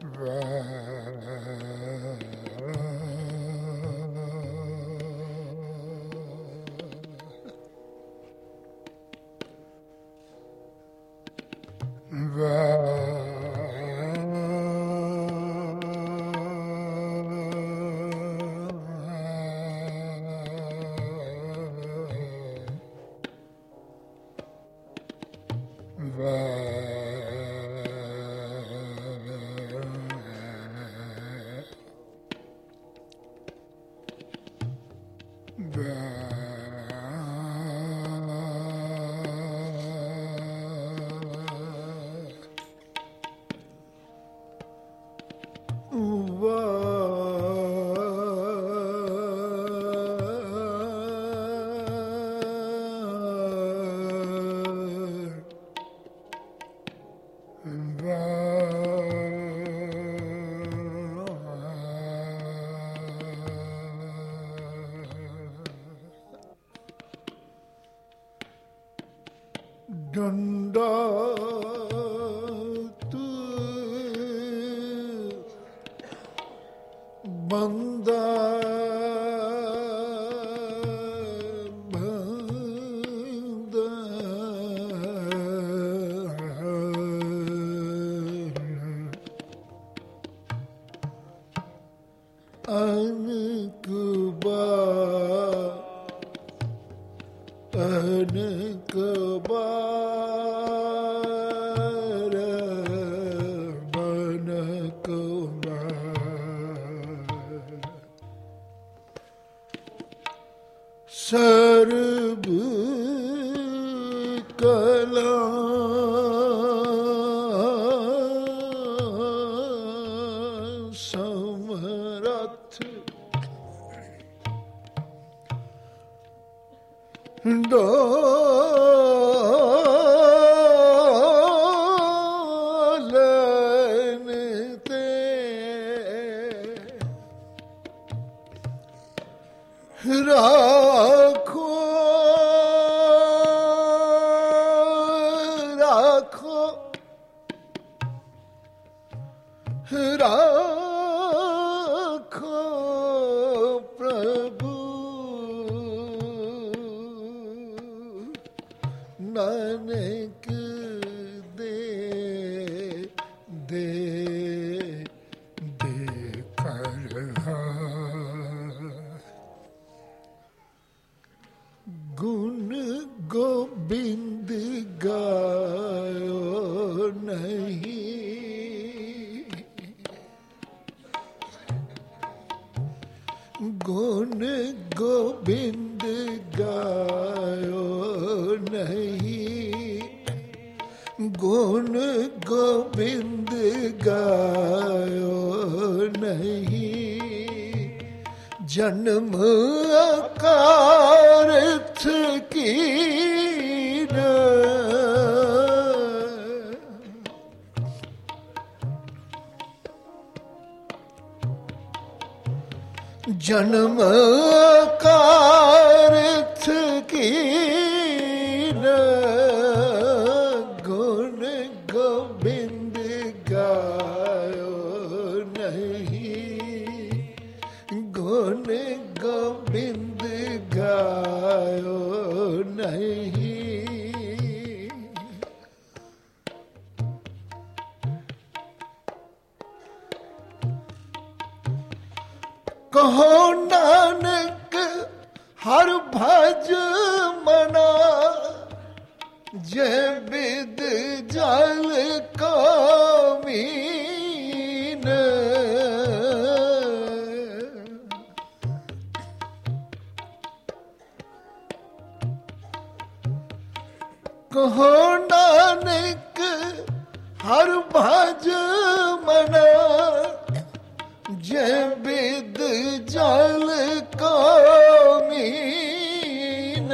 ਜਨਮ ਕਾਰਥ ਕੀਨ ਗੁਣ ਗੋਬਿੰਦ ਗਾਇਓ ਨਹੀਂ, ਗੁਣ ਗੋਬਿੰਦ ਗਾਇਓ ਨਹੀਂ। ਕਹੋ ਨਾਨਕ ਹਰ ਭਜ ਮਨਾ, ਜੇ ਬਿਦ ਜਲ ਕੋ ਮੀਨ। ਕਹੋ ਨਾਨਕ ਹਰ ਭਜ ਮਨਾ, ਜੇ ਬਿਦ ਜਲ ਕੋ ਮੀਨ।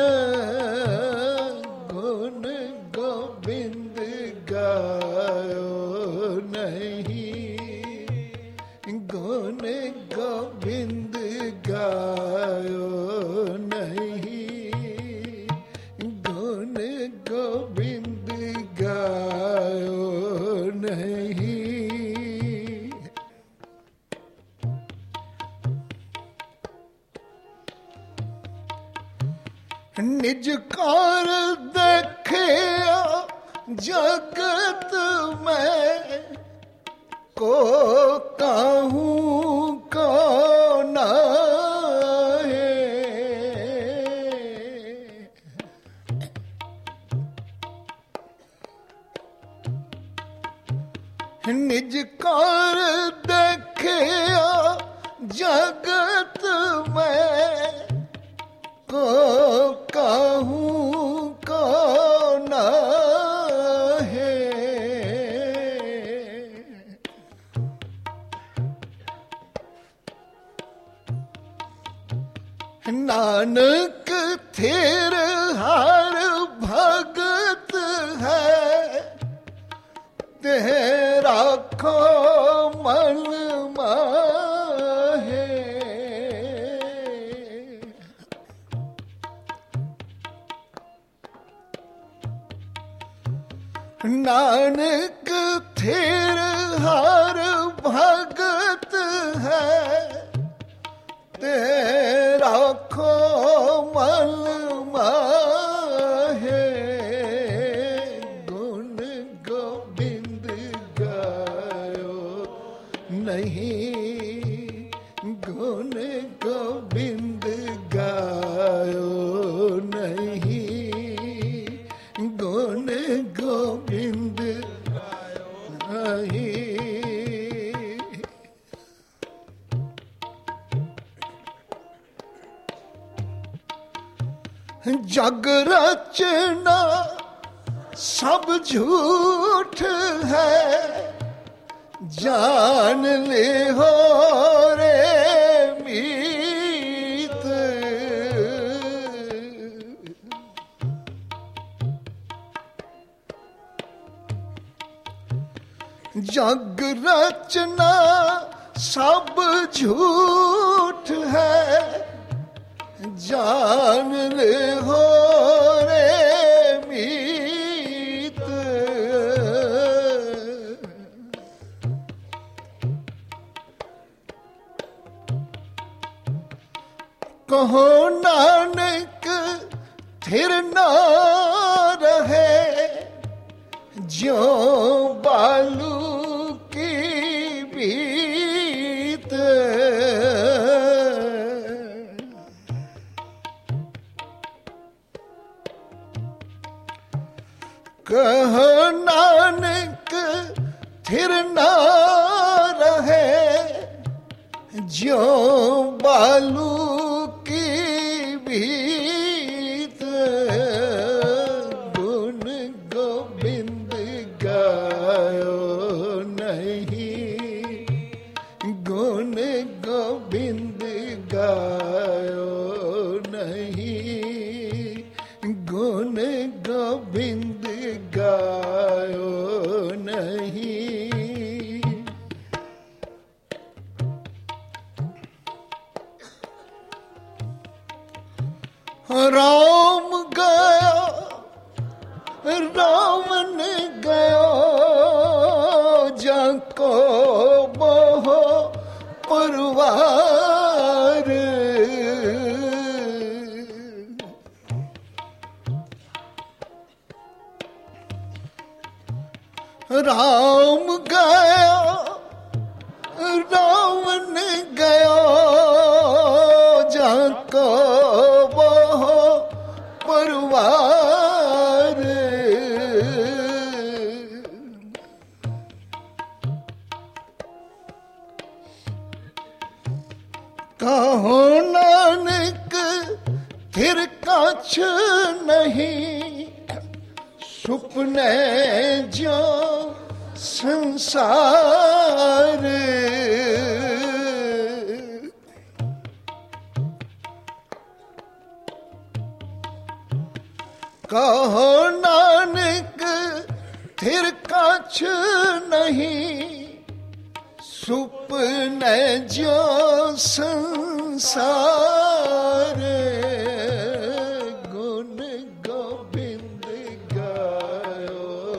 ਗੁਣ ਗੋਬਿੰਦ ਗਾਇਓ ਨਹੀਂ, ਗੁਣ ਗੋਬਿੰਦ ਗਾਇਓ ਨਹੀਂ, ਗੁਣ ਗੋਬਿੰਦ ਗਾਇਓ ਨਹੀਂ। ਨਿਜ ਕਾਰ ਦੇਖਿਆ ਜਗਤ ਮੈਂ, ਕੋ ਕਾਹੂ ਕੋ ਨਾਹੀ। ਨਿਜ ਕਾਰ ਦੇਖਿਆ ਜਗਤ ਮੈਂ, ਕੋ ਕਾਹੂ ਕੋ ਨਾਹੀ। ਨਾਨਕ ਥਿਰ ਹਰ ਭਗਤ ਹੈ, ਤੇ ਰਾਖੋ ਮਨ ਮਾਹੀ। ਨਾਨਕ ਥਿਰ ਹਰ ਭਗਤ ਹੈ, ਤੇ ਰਾਖੋ ਮਨ ਮਾਹੀ। ਗੁਣ ਗੋਬਿੰਦ ਗਾਇਓ ਨਹੀਂ, ਗੁਣ ਗੋਬਿੰਦ ਗਾਇਓ ਨਹੀਂ, ਗੁਣ ਗੋਬਿੰਦ ਨਹੀਂ। ਜਗ ਰਚਨਾ ਸਭ ਝੂਠ ਹੈ, ਜਾਨ ਲਿਹੋ ਰੇ ਮੀਤ। ਜਗ ਰਚਨਾ ਸਭ ਝੂਠ ਹੈ, ਜਾਨ ਲਿਹੋ ਰੇ ਮੀਤ। ਕਹੋ ਨਾਨਕ ਥਿਰ ਨਾ ਰਹੇ, ਜਿਉ ਬਾਲੂ ਕੀ ਬੀਤ। ਕਹ ਨਾਨਕ ਥਿਰ ਨਾ ਰਹੇ, ਜਿਉ ਬਾਲੂ ਕੀ ਬੀਤ। ਗੁਣ ਗੋਬਿੰਦ ਗਾਇਓ ਨਹੀਂ, ਗੁਣ ਗੋਬਿੰਦ ਗਾਇਓ ਨਹੀਂ, ਗੁਣ ਗੋਬਿੰਦ ਗਾਇਓ ਨਹੀਂ। ਰਾਮ ਗਇਆ ਰਾਵਣ ਗਇਆ, ਜਾਂ ਕੋ ਬਹੁ ਪਰਵਾਰ। ਰਾਮ ਗਇਆ ਰਾਵਣ ਗਇਆ, ਜਾਂ ਕੋ ਬਹੁ ਪਰਵਾਰ। ਕਹੋ ਨਾਨਕ ਥਿਰ ਕਛ ਨਹੀਂ, ਸੁਪਨੇ ਜੋ ਸੰਸਾਰ। ਕਹੋ ਨਾਨਕ ਥਿਰ ਕਛ ਨਹੀਂ, ਸੁਪਨੇ ਜੋ ਸੰਸਾਰ। ਗੁਣ ਗੋਬਿੰਦ ਗਾਇਓ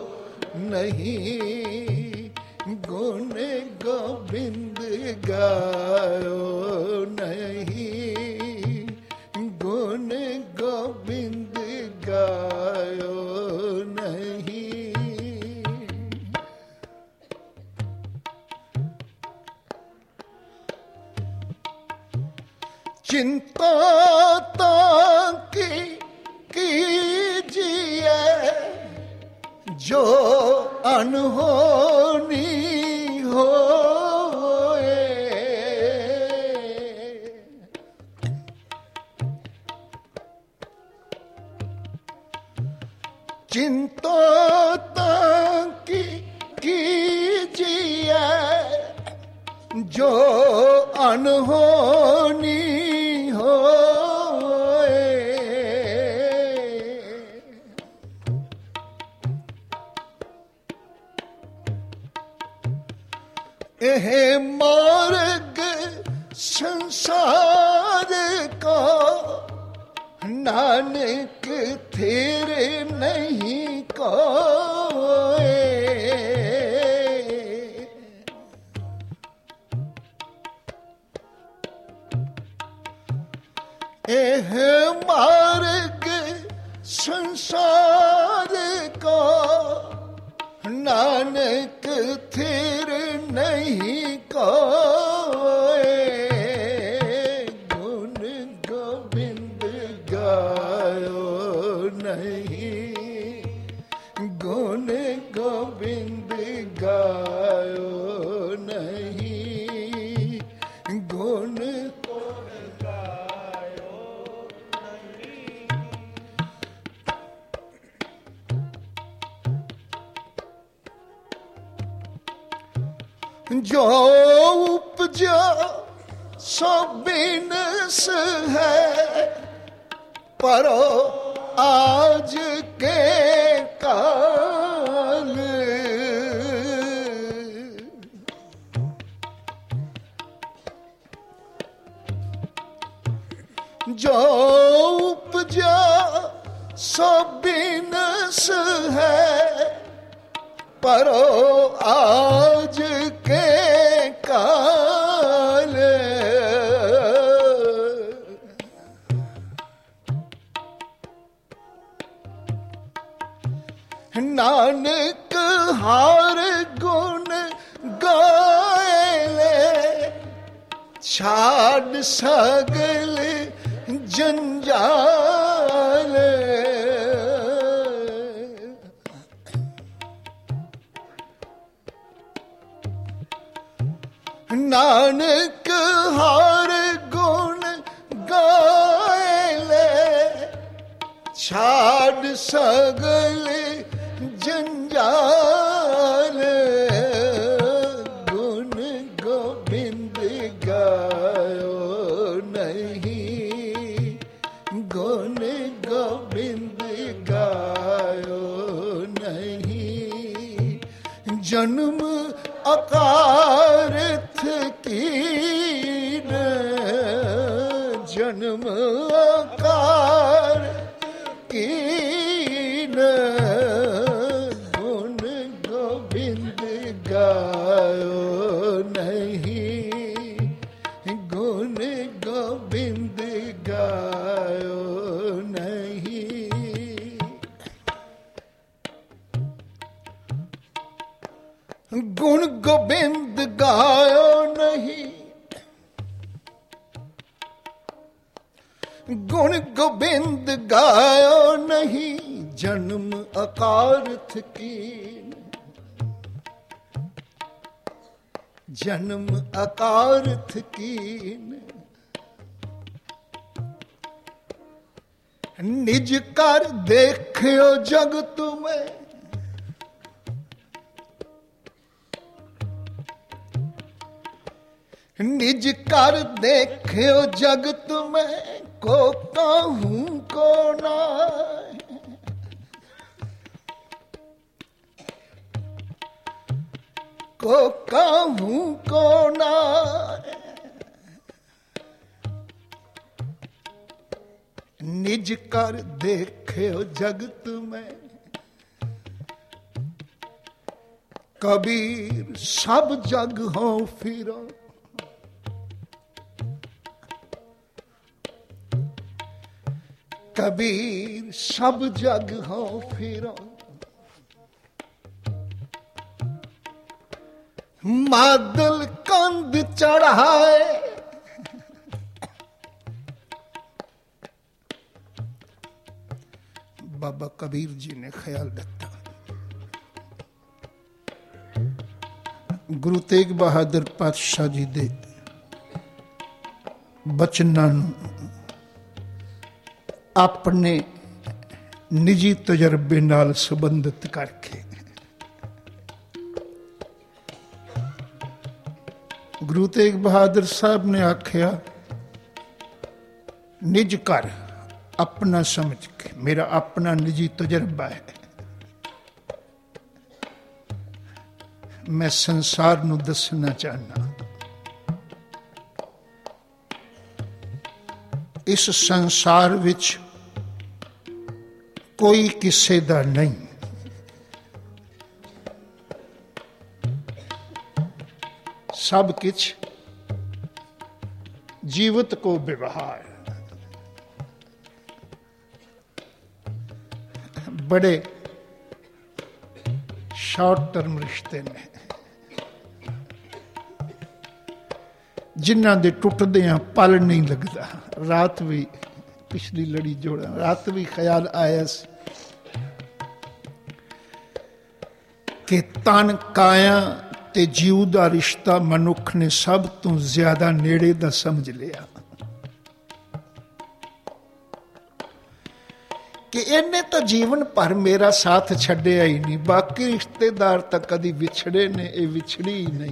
ਨਹੀਂ, ਗੁਣ ਗੋਬਿੰਦ ਗਾਇਓ ਨਹੀਂ, ਗੁਣ ਗੋਬਿੰਦ चिंता ताकि कीजिए जो अनहोनी होए। चिंता ताकि कीजिए जो अनहोनी होए। एह मार्ग संसार का नानक तेरे नहीं कोई। एह मार्ग संसार का नानक तेरे नहीं कोई। गुण गोविंद गायो नहीं, गुण गोविंद गायो नहीं, गुण जो उपजा सो बिनस है, परो आज के काल। जो उपजा सो बिनस है, परो आज के काल। नानक हार गुण गाए, छाड़ सगल जंजाल। नानक हार गुण गाए, छाड़ सगल जंजाल। गुण गोविंद गायो नहीं, गुण गोविंद गायो नहीं। जन्म अकारथ कीन, जन्म अकार कीन। गुण गोविंद गायो नहीं, गुण गोविंद गायो नहीं। गुण गोविंद गायो नहीं, गुण गोविंद गायो नहीं। जन्म अकारथ कीन, जन्म अकारथ कीन। निज कर देखियो जग तुम्हें, निज कर देखियो जगत में, को कहूं को ना। को कहूं को ना। निज कर देखियो जगत में, कबीर सब जग हो फिरो। कबीर सब जग हो फिरो। मादल कंद चढ़ाए, ਬਾਬਾ ਕਬੀਰ ਜੀ ਨੇ ਖਿਆਲ ਦਿੱਤਾ। ਗੁਰੂ ਤੇਗ ਬਹਾਦਰ ਪਾਤਸ਼ਾਹ ਜੀ ਦੇ ਬਚਨਾਂ ਨੂੰ ਆਪਣੇ ਨਿੱਜੀ ਤਜਰਬੇ ਨਾਲ ਸੰਬੰਧਿਤ ਕਰਕੇ ਗੁਰੂ ਤੇਗ ਬਹਾਦਰ ਸਾਹਿਬ ਨੇ ਆਖਿਆ, ਨਿਜ ਘਰ ਆਪਣਾ ਸਮਝ ਕੇ, ਮੇਰਾ ਆਪਣਾ ਨਿੱਜੀ ਤਜਰਬਾ ਹੈ, ਮੈਂ ਸੰਸਾਰ ਨੂੰ ਦੱਸਣਾ ਚਾਹੁੰਦਾ। ਇਸ ਸੰਸਾਰ ਵਿੱਚ ਕੋਈ ਕਿਸੇ ਦਾ ਨਹੀਂ, ਸਭ ਕੁਛ ਜੀਵਤ ਕੋ ਵਿਵਹਾਰ। ਬੜੇ ਸ਼ਾਰਟ ਟਰਮ ਰਿਸ਼ਤੇ ਨੇ, ਜਿਨ੍ਹਾਂ ਦੇ ਟੁੱਟਦਿਆਂ ਪਲ ਨਹੀਂ ਲੱਗਦਾ। ਰਾਤ ਵੀ ਪਿਛਲੀ ਲੜੀ ਜੋੜਾਂ, ਰਾਤ ਵੀ ਖਿਆਲ ਆਇਆ ਸੀ ਕਿ ਤਨ ਕਾਇਆ ਤੇ ਜੀਵ ਦਾ ਰਿਸ਼ਤਾ ਮਨੁੱਖ ਨੇ ਸਭ ਤੋਂ ਜ਼ਿਆਦਾ ਨੇੜੇ ਦਾ ਸਮਝ ਲਿਆ ਕਿ ਇਹਨੇ ਤਾਂ ਜੀਵਨ ਭਰ ਮੇਰਾ ਸਾਥ ਛੱਡਿਆ ਹੀ ਨਹੀਂ, ਬਾਕੀ ਰਿਸ਼ਤੇਦਾਰ ਤਾਂ ਕਦੀ ਵਿਛੜੇ ਨੇ, ਇਹ ਵਿਛੜੀ ਹੀ ਨਹੀਂ।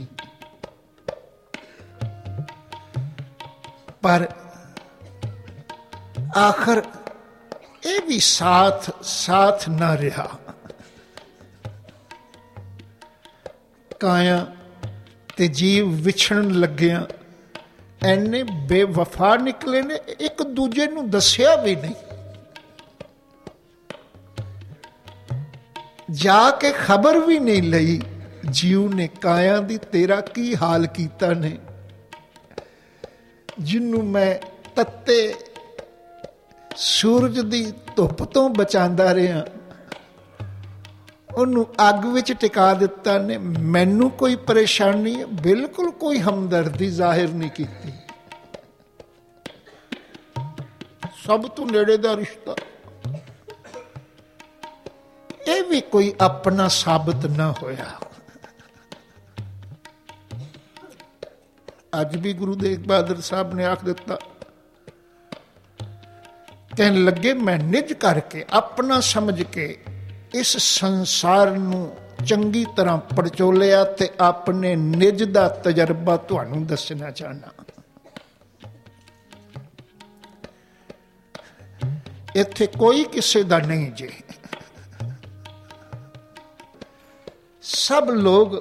ਪਰ ਆਖਰ ਇਹ ਵੀ ਸਾਥ ਨਾ ਰਿਹਾ। ਕਾਇਆ ਤੇ ਜੀਵ ਵਿਛੜਨ ਲੱਗਿਆ ਐਨੇ ਬੇਵਫਾ ਨਿਕਲੇ ਨੇ, ਇੱਕ ਦੂਜੇ ਨੂੰ ਦੱਸਿਆ ਵੀ ਨਹੀਂ। ਜਾ ਕੇ ਖਬਰ ਵੀ ਨਹੀਂ ਲਈ ਜੀਵ ਨੇ ਕਾਇਆ ਦੀ, ਤੇਰਾ ਕੀ ਹਾਲ ਕੀਤਾ ਨੇ, ਜਿਹਨੂੰ ਮੈਂ ਤੱਤੇ ਸੂਰਜ ਦੀ ਧੁੱਪ ਤੋਂ ਬਚਾਉਂਦਾ ਰਿਹਾ, ਉਹਨੂੰ ਅੱਗ ਵਿੱਚ ਟਿਕਾ ਦਿੱਤਾ ਨੇ। ਮੈਨੂੰ ਕੋਈ ਪਰੇਸ਼ਾਨੀ ਹੈ? ਬਿਲਕੁਲ ਕੋਈ ਹਮਦਰਦੀ ਜ਼ਾਹਿਰ ਨਹੀਂ ਕੀਤੀ। ਸਭ ਤੋਂ ਨੇੜੇ ਦਾ ਰਿਸ਼ਤਾ, ਇਹ ਵੀ ਕੋਈ ਆਪਣਾ ਸਾਬਤ ਨਾ ਹੋਇਆ। ਅੱਜ ਵੀ ਗੁਰੂ ਤੇਗ ਬਹਾਦਰ ਸਾਹਿਬ ਨੇ ਆਖ ਦਿੱਤਾ, ਕਹਿਣ ਲੱਗੇ, ਮੈਂ ਨਿੱਜ ਕਰਕੇ ਆਪਣਾ ਸਮਝ ਕੇ ਇਸ ਸੰਸਾਰ ਨੂੰ ਚੰਗੀ ਤਰ੍ਹਾਂ ਪੜਚੋਲਿਆ ਤੇ ਆਪਣੇ ਨਿੱਜ ਦਾ ਤਜਰਬਾ ਤੁਹਾਨੂੰ ਦੱਸਣਾ ਚਾਹੁੰਦਾ। ਇੱਥੇ ਕੋਈ ਕਿਸੇ ਦਾ ਨਹੀਂ ਜੇ। ਸਭ ਲੋਕ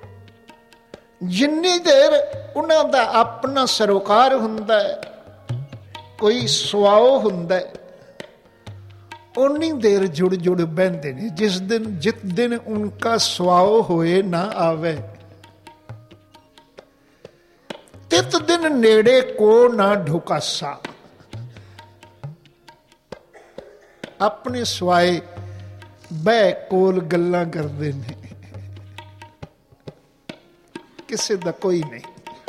ਜਿੰਨੀ ਦੇਰ ਉਹਨਾਂ ਦਾ ਆਪਣਾ ਸਰੋਕਾਰ ਹੁੰਦਾ ਹੈ, ਕੋਈ ਸੁਆਓ ਹੁੰਦਾ ਹੈ, ਉਨੀ ਦੇਰ ਜੁੜ ਬਹਿੰਦੇ ਨੇ। ਜਿਸ ਦਿਨ ਉਨਕਾ ਸੁਆਓ ਹੋਏ ਨਾ ਆਵੇ, ਤਿਤ ਦਿਨ ਨੇੜੇ ਕੋ ਨਾ ਢੁਕਾਸਾ। ਆਪਣੇ ਸੁਆਏ ਬਹਿ ਕੋਲ ਗੱਲਾਂ ਕਰਦੇ ਨੇ, ਕਿਸੇ ਦਾ ਕੋਈ ਨਹੀਂ।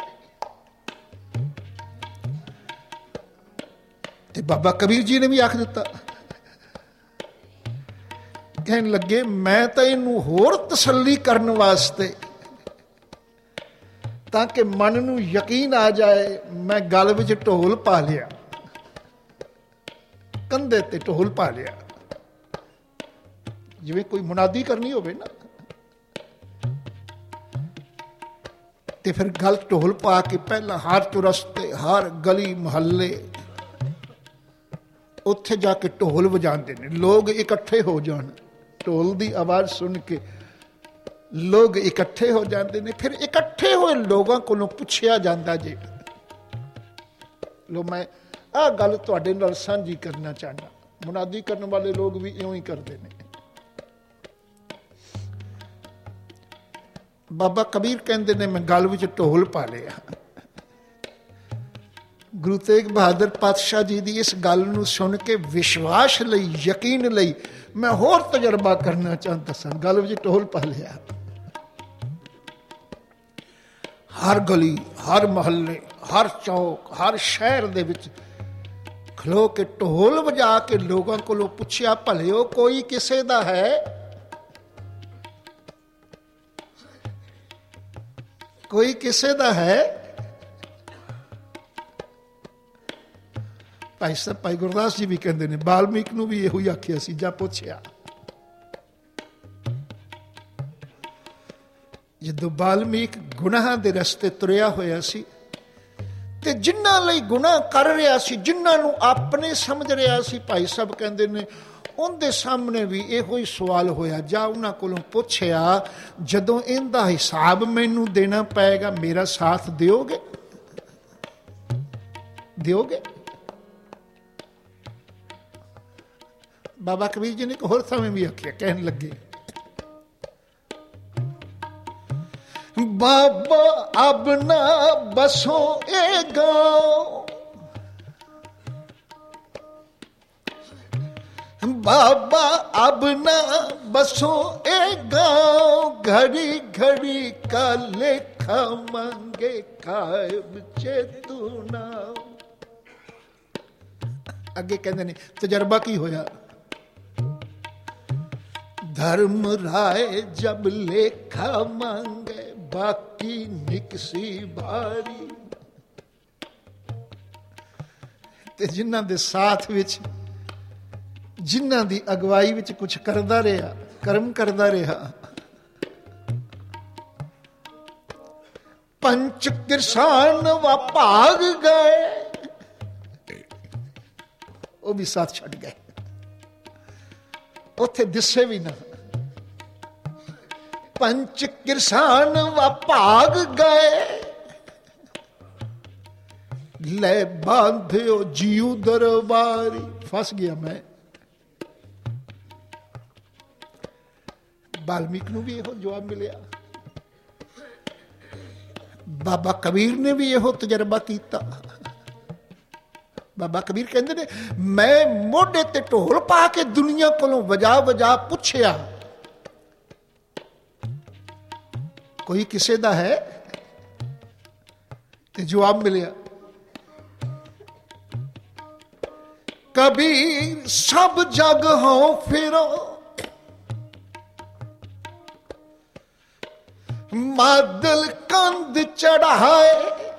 ਤੇ ਬਾਬਾ ਕਬੀਰ ਜੀ ਨੇ ਵੀ ਆਖ ਦਿੱਤਾ, ਕਹਿਣ ਲੱਗੇ, ਮੈਂ ਤਾਂ ਇਹਨੂੰ ਹੋਰ ਤਸੱਲੀ ਕਰਨ ਵਾਸਤੇ, ਤਾਂ ਕਿ ਮਨ ਨੂੰ ਯਕੀਨ ਆ ਜਾਏ, ਮੈਂ ਗਲ ਵਿੱਚ ਢੋਲ ਪਾ ਲਿਆ, ਕੰਧੇ ਤੇ ਢੋਲ ਪਾ ਲਿਆ। ਜਿਵੇਂ ਕੋਈ ਮੁਨਾਦੀ ਕਰਨੀ ਹੋਵੇ ਨਾ, ਤੇ ਫਿਰ ਗਲ ਢੋਲ ਪਾ ਕੇ ਪਹਿਲਾਂ ਹਰ ਚੁਰਸਤੇ, ਹਰ ਗਲੀ ਮੁਹੱਲੇ, ਉੱਥੇ ਜਾ ਕੇ ਢੋਲ ਵਜਾਉਂਦੇ ਨੇ। ਲੋਕ ਇਕੱਠੇ ਹੋ ਜਾਣ, ਢੋਲ ਦੀ ਆਵਾਜ਼ ਸੁਣ ਕੇ ਲੋਕ ਇਕੱਠੇ ਹੋ ਜਾਂਦੇ ਨੇ। ਫਿਰ ਇਕੱਠੇ ਹੋਏ ਲੋਕਾਂ ਕੋਲੋਂ ਪੁੱਛਿਆ ਜਾਂਦਾ, ਜੇ ਲੋ ਮੈਂ ਆਹ ਗੱਲ ਤੁਹਾਡੇ ਨਾਲ ਸਾਂਝੀ ਕਰਨਾ ਚਾਹੁੰਦਾ। ਮੁਨਾਦੀ ਕਰਨ ਵਾਲੇ ਲੋਕ ਵੀ ਇਉਂ ਹੀ ਕਰਦੇ ਨੇ। ਬਾਬਾ ਕਬੀਰ ਕਹਿੰਦੇ ਨੇ, ਮੈਂ ਗਲ ਵਿੱਚ ਢੋਲ ਪਾ ਲਿਆ। ਗੁਰੂ ਤੇਗ ਬਹਾਦਰ ਪਾਤਸ਼ਾਹ ਜੀ ਦੀ ਇਸ ਗੱਲ ਨੂੰ ਸੁਣ ਕੇ ਵਿਸ਼ਵਾਸ ਲਈ, ਯਕੀਨ ਲਈ ਮੈਂ ਹੋਰ ਤਜਰਬਾ ਕਰਨਾ ਚਾਹੁੰਦਾ ਸਾਂ। ਗਲ ਵਿੱਚ ਢੋਲ ਪਾ ਲਿਆ। ਹਰ ਗਲੀ, ਹਰ ਮੁਹੱਲੇ, ਹਰ ਚੌਕ, ਹਰ ਸ਼ਹਿਰ ਦੇ ਵਿੱਚ खलो के ढोल वजा के लोगों को पूछया, भलियो कोई किसे दा है? कोई किसे दा है? भाई गुरदास जी भी कहते हैं, वाल्मीकि नूं भी यही आखिया सी, जा पूछया। जदों वाल्मीकि गुनाह दे रस्ते तुरिया होया सी ते जिन्हां लई गुनाह कर रहा सी, जिन्हां नूं अपने समझ रहा सी, भाई साहब कहते ने उनके सामने भी इहो ही सवाल होया, जा उन्हां कोलों पुछया, जदों इनदा हिसाब मैनू देना पएगा मेरा साथ दिओगे? दिओगे? बाबा कबीर जी ने एक होर समय भी आखिया, कहन लगे, बाबा अब ना बसो ए गाँव, बाबा अब ना बसो ए गाँव, घड़ी घड़ी का लेखा मांगे कायम चेतुना। अगे कहते ने तजर्बा की होया, धर्म राय जब लेखा मांगे बाकी निकसी भारी। ते जिन्हां दे साथ विच, जिन्हां दी अगवाई विच कुछ करदा रहा, कर्म करदा रहा, पंच किरसान व भाग गए, वो भी साथ छड़ गए, उथे दिसे भी ना। पंच किरसान व भाग गए, ले बांध्यो जीव दरबारी। फंस गया मैं। वाल्मीकि नूं भी यहो जवाब मिलिया, बाबा कबीर ने भी यहो तजर्बा किया। बाबा कबीर कहते ने, मैं मोढे ते ढोल पा के दुनिया कोलों वजा वजा पुछया, कोई किसे दा है? ते जवाब मिलिया, कबीर सब जग हो फिरो, मादल कंध चढ़ाए,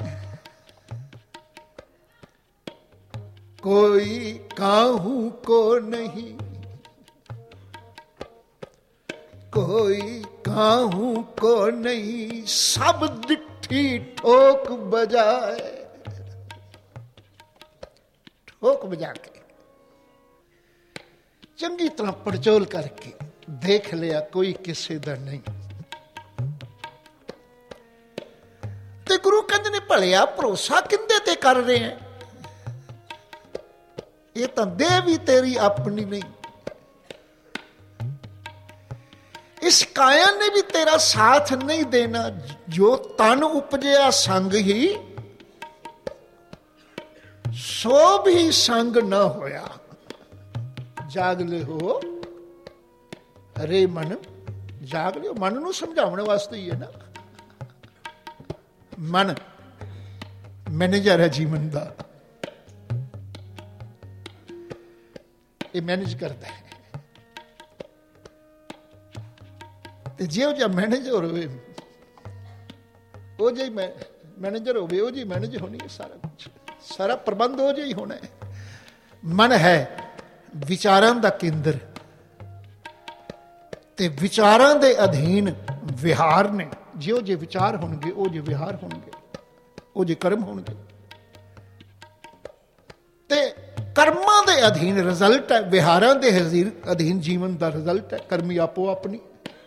कोई काहू को नहीं, कोई काहू को नहीं, सब डिट्ठी ठोक बजाए। ठोक बजा के चंगी तरह पड़चोल करके देख लिया, कोई किसे दा नहीं। ते गुरु कहते ने, भलिया भरोसा किंदे ते कर रहे हैं? ये तो देह भी तेरी अपनी नहीं, इस काया ने भी तेरा साथ नहीं देना। जो तन उपजया संग ही, सो भी संग न होया। जाग ले हो अरे मन, जाग लियो। मन नूं समझाने वास्ते ही है ना। मन मैनेजर है जीवन का, ये मैनेज करता है। जो जा मैनेजर हो, जी मैनेजर हो, जी मैनेज होनी है सारा कुछ, सारा प्रबंध हो जी होना है। मन है विचारां दा केंद्र, ते विचारां दे अधीन विहार ने। जो जे विचार होणगे, वो जे विहार होणगे, वो जे कर्म होणगे। ते कर्मां दे अधीन रिजल्ट है, विहारां दे अधीन जीवन दा रिजल्ट है। कर्मी आपो अपनी।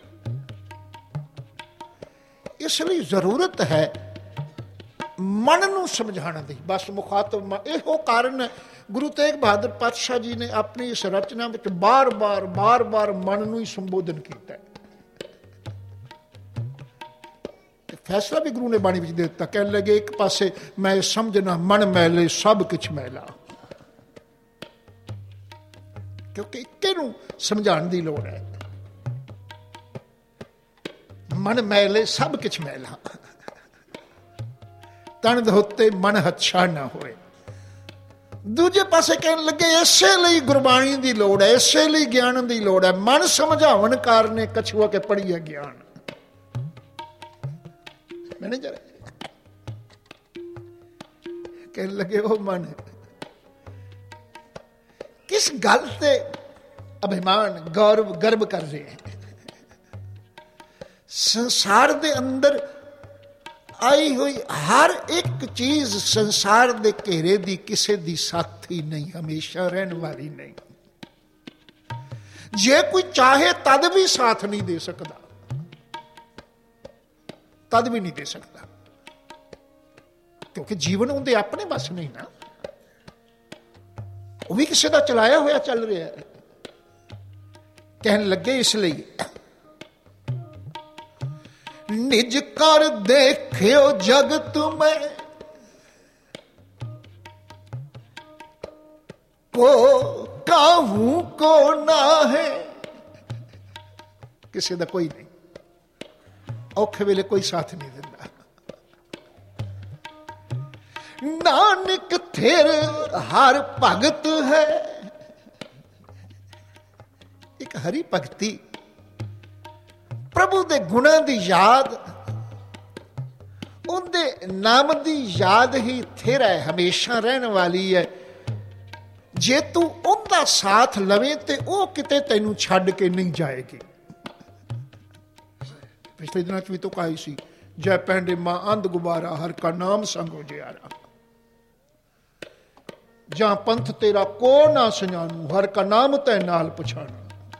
इसलिए जरूरत है मन नूं समझाने दी। बस मुखातब इहो कारण है, गुरु तेग बहादुर पातशाह जी ने अपनी इस रचना में बार बार मन नूं ही संबोधन किया। फैसला भी गुरु ने बाणी विच दे दिता। कहने लगे, एक पासे मैं समझना मन मैले सब कुछ मैला, क्योंकि इक्के नूं समझाने की लोड़ है। मन मैले सब कुछ मैला, तन धोते मन हच्छा ना होए। ਦੂਜੇ ਪਾਸੇ ਕਹਿਣ ਲੱਗੇ ਇਸੇ ਲਈ ਗੁਰਬਾਣੀ ਦੀ ਲੋੜ ਹੈ, ਇਸੇ ਲਈ ਗਿਆਨ ਦੀ ਲੋੜ ਹੈ। ਮਨ ਸਮਝਾਵਣ ਕਾਰਨੇ ਕਛੂਆ ਕੇ ਪੜੀਏ ਗਿਆਨ। ਮੈਨੇਜਰ ਕਹਿਣ ਲੱਗੇ ਉਹ ਮਨ ਕਿਸ ਗੱਲ ਤੇ ਅਭਿਮਾਨ ਗਰਵ ਕਰ ਰਹੇ ਹੈ। ਸੰਸਾਰ ਦੇ ਅੰਦਰ ਆਈ ਹੋਈ ਹਰ ਇੱਕ ਚੀਜ਼ ਸੰਸਾਰ ਦੇ ਘੇਰੇ ਦੀ ਕਿਸੇ ਦੀ ਸਾਥੀ ਨਹੀਂ, ਹਮੇਸ਼ਾ ਰਹਿਣ ਵਾਲੀ ਨਹੀਂ। ਜੇ ਕੋਈ ਚਾਹੇ ਤਦ ਵੀ ਸਾਥ ਨਹੀਂ ਦੇ ਸਕਦਾ, ਤਦ ਵੀ ਨਹੀਂ ਦੇ ਸਕਦਾ, ਕਿਉਂਕਿ ਜੀਵਨ ਉਹਦੇ ਆਪਣੇ ਬਸ ਨਹੀਂ ਨਾ, ਉਹ ਵੀ ਕਿਸੇ ਦਾ ਚਲਾਇਆ ਹੋਇਆ ਚੱਲ ਰਿਹਾ ਹੈ। ਕਹਿਣ ਲੱਗੇ ਇਸ ਲਈ ਨਿਜ ਕਰ ਦੇਖਿਓ ਜਗਤ ਮੈਂ ਕੋ ਕਾਹੂ ਕੋ ਨਾ ਹੈ। ਕਿਸੇ ਦਾ ਕੋਈ ਨਹੀਂ, ਔਖੇ ਵੇਲੇ ਕੋਈ ਸਾਥ ਨਹੀਂ ਦਿੰਦਾ। ਨਾਨਕ ਥਿਰ ਹਰ ਭਗਤ ਹੈ। ਇੱਕ ਹਰੀ ਭਗਤੀ, ਪ੍ਰਭੂ ਦੇ ਗੁਣਾਂ ਦੀ ਯਾਦ, ਉਹਦੇ ਨਾਮ ਦੀ ਯਾਦ ਹੀ ਥਿਰ ਹੈ, ਹਮੇਸ਼ਾ ਰਹਿਣ ਵਾਲੀ ਹੈ। ਜੇ ਤੂੰ ਉਹਦਾ ਸਾਥ ਲਵੇਂ ਤੇ ਉਹ ਕਿਤੇ ਤੈਨੂੰ ਛੱਡ ਕੇ ਨਹੀਂ ਜਾਏਗੀ। ਪਿਛਲੇ ਦਿਨਾਂ ਚ ਵੀ ਤੁਕ ਆਈ ਸੀ, ਜੈ ਪੈਂਡੇ ਮਾਂ ਅੰਧ ਗੁਬਾਰਾ ਹਰ ਕਾ ਨਾਮ ਸੰਗੋ ਜਿਆਰਾ। ਜਾਂ ਪੰਥ ਤੇਰਾ ਕੋ ਨਾ ਸਜਾਨੂ ਹਰ ਕਾ ਨਾਮ ਤੈ ਨਾਲ ਪਛਾਣੂ।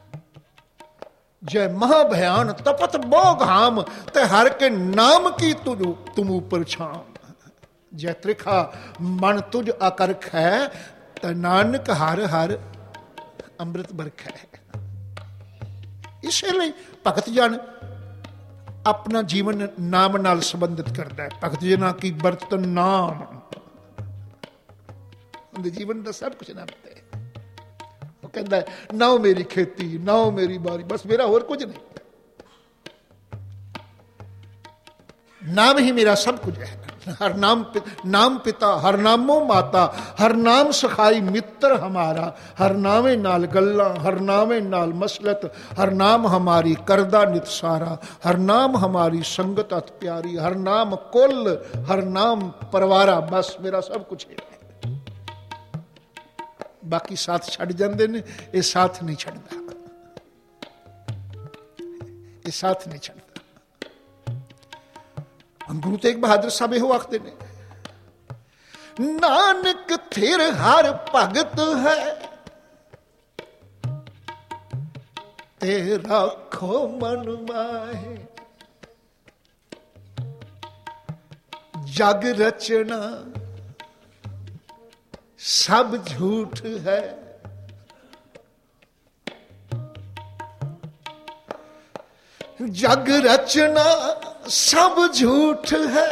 जय महाभयान तपत बोग हाम ते हर के नाम की तुम ऊपर छाम। जय त्रिखा मन तुझ अकरख है ते नानक हर हर अमृत बरख है। इसलिए भगत जन अपना जीवन नाम नाल संबंधित करता है। भगत जना की बरतन नाम, उनके जीवन का सब कुछ नाम है। कहता है ना मेरी खेती ना मेरी बारी, बस मेरा और कुछ नहीं, नाम ही मेरा सब कुछ है। हर नाम पिता हर नामो माता, हर नाम सखाई मित्र हमारा। हर नामे नाल गल्ला हर नामे नाल मसलत, हर नाम हमारी करदा नित सारा। हर नाम हमारी संगत अत प्यारी, हर नाम कुल हर नाम परवारा। बस मेरा सब कुछ है। बाकी साथ छड़ जाते हैं, ये साथ नहीं छड़ता, ये साथ नहीं छड़ता। गुरु तेग बहादुर साहब यो आखते ने, नानक थिर हर भगत है तेरा खो मन माहे। जग रचना सब झूठ है, जग रचना सब झूठ है।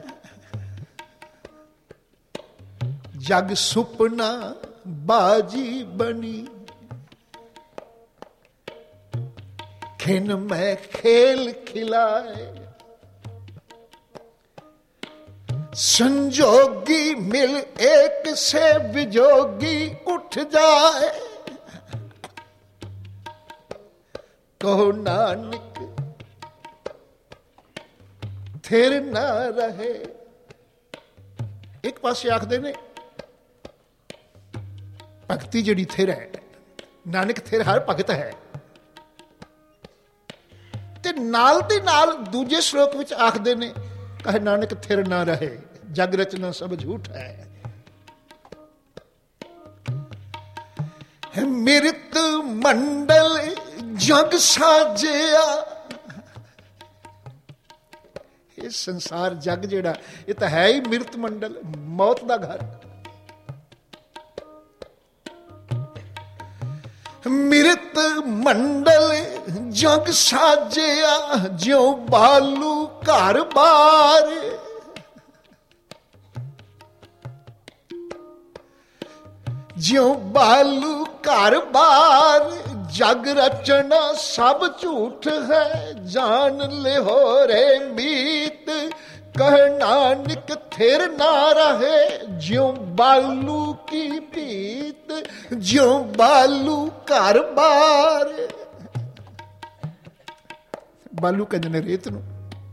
जग सुपना बाजी बनी, खिन में खेल खिलाए। संजोगी मिल एक से विजोगी उठ जाए। कहो नानक थिर ना रहे। एक पासे आखदे ने भगती जिहड़ी थिर है, नानक थिर हर भगत है, ते नाल दे नाल दूजे श्लोक विच आखदे ने कहे नानक थिर ना रहे, जग रचना सब झूठ है। मृत मंडल जग साजिया। ये संसार जग जिहड़ा ये तो है ही मृत मंडल, मौत दा घर। मृत मंडल जग साजिया, ज्यों बालू घर बार। ज्यों बालू घर बार, जग रचना सब झूठ है। जान ले हो रे मीत, कह नानक थिर ना रहे, ज्यों बालू की भीत, ज्यों बालू घर बार। बालू कहते ने रेत नूं।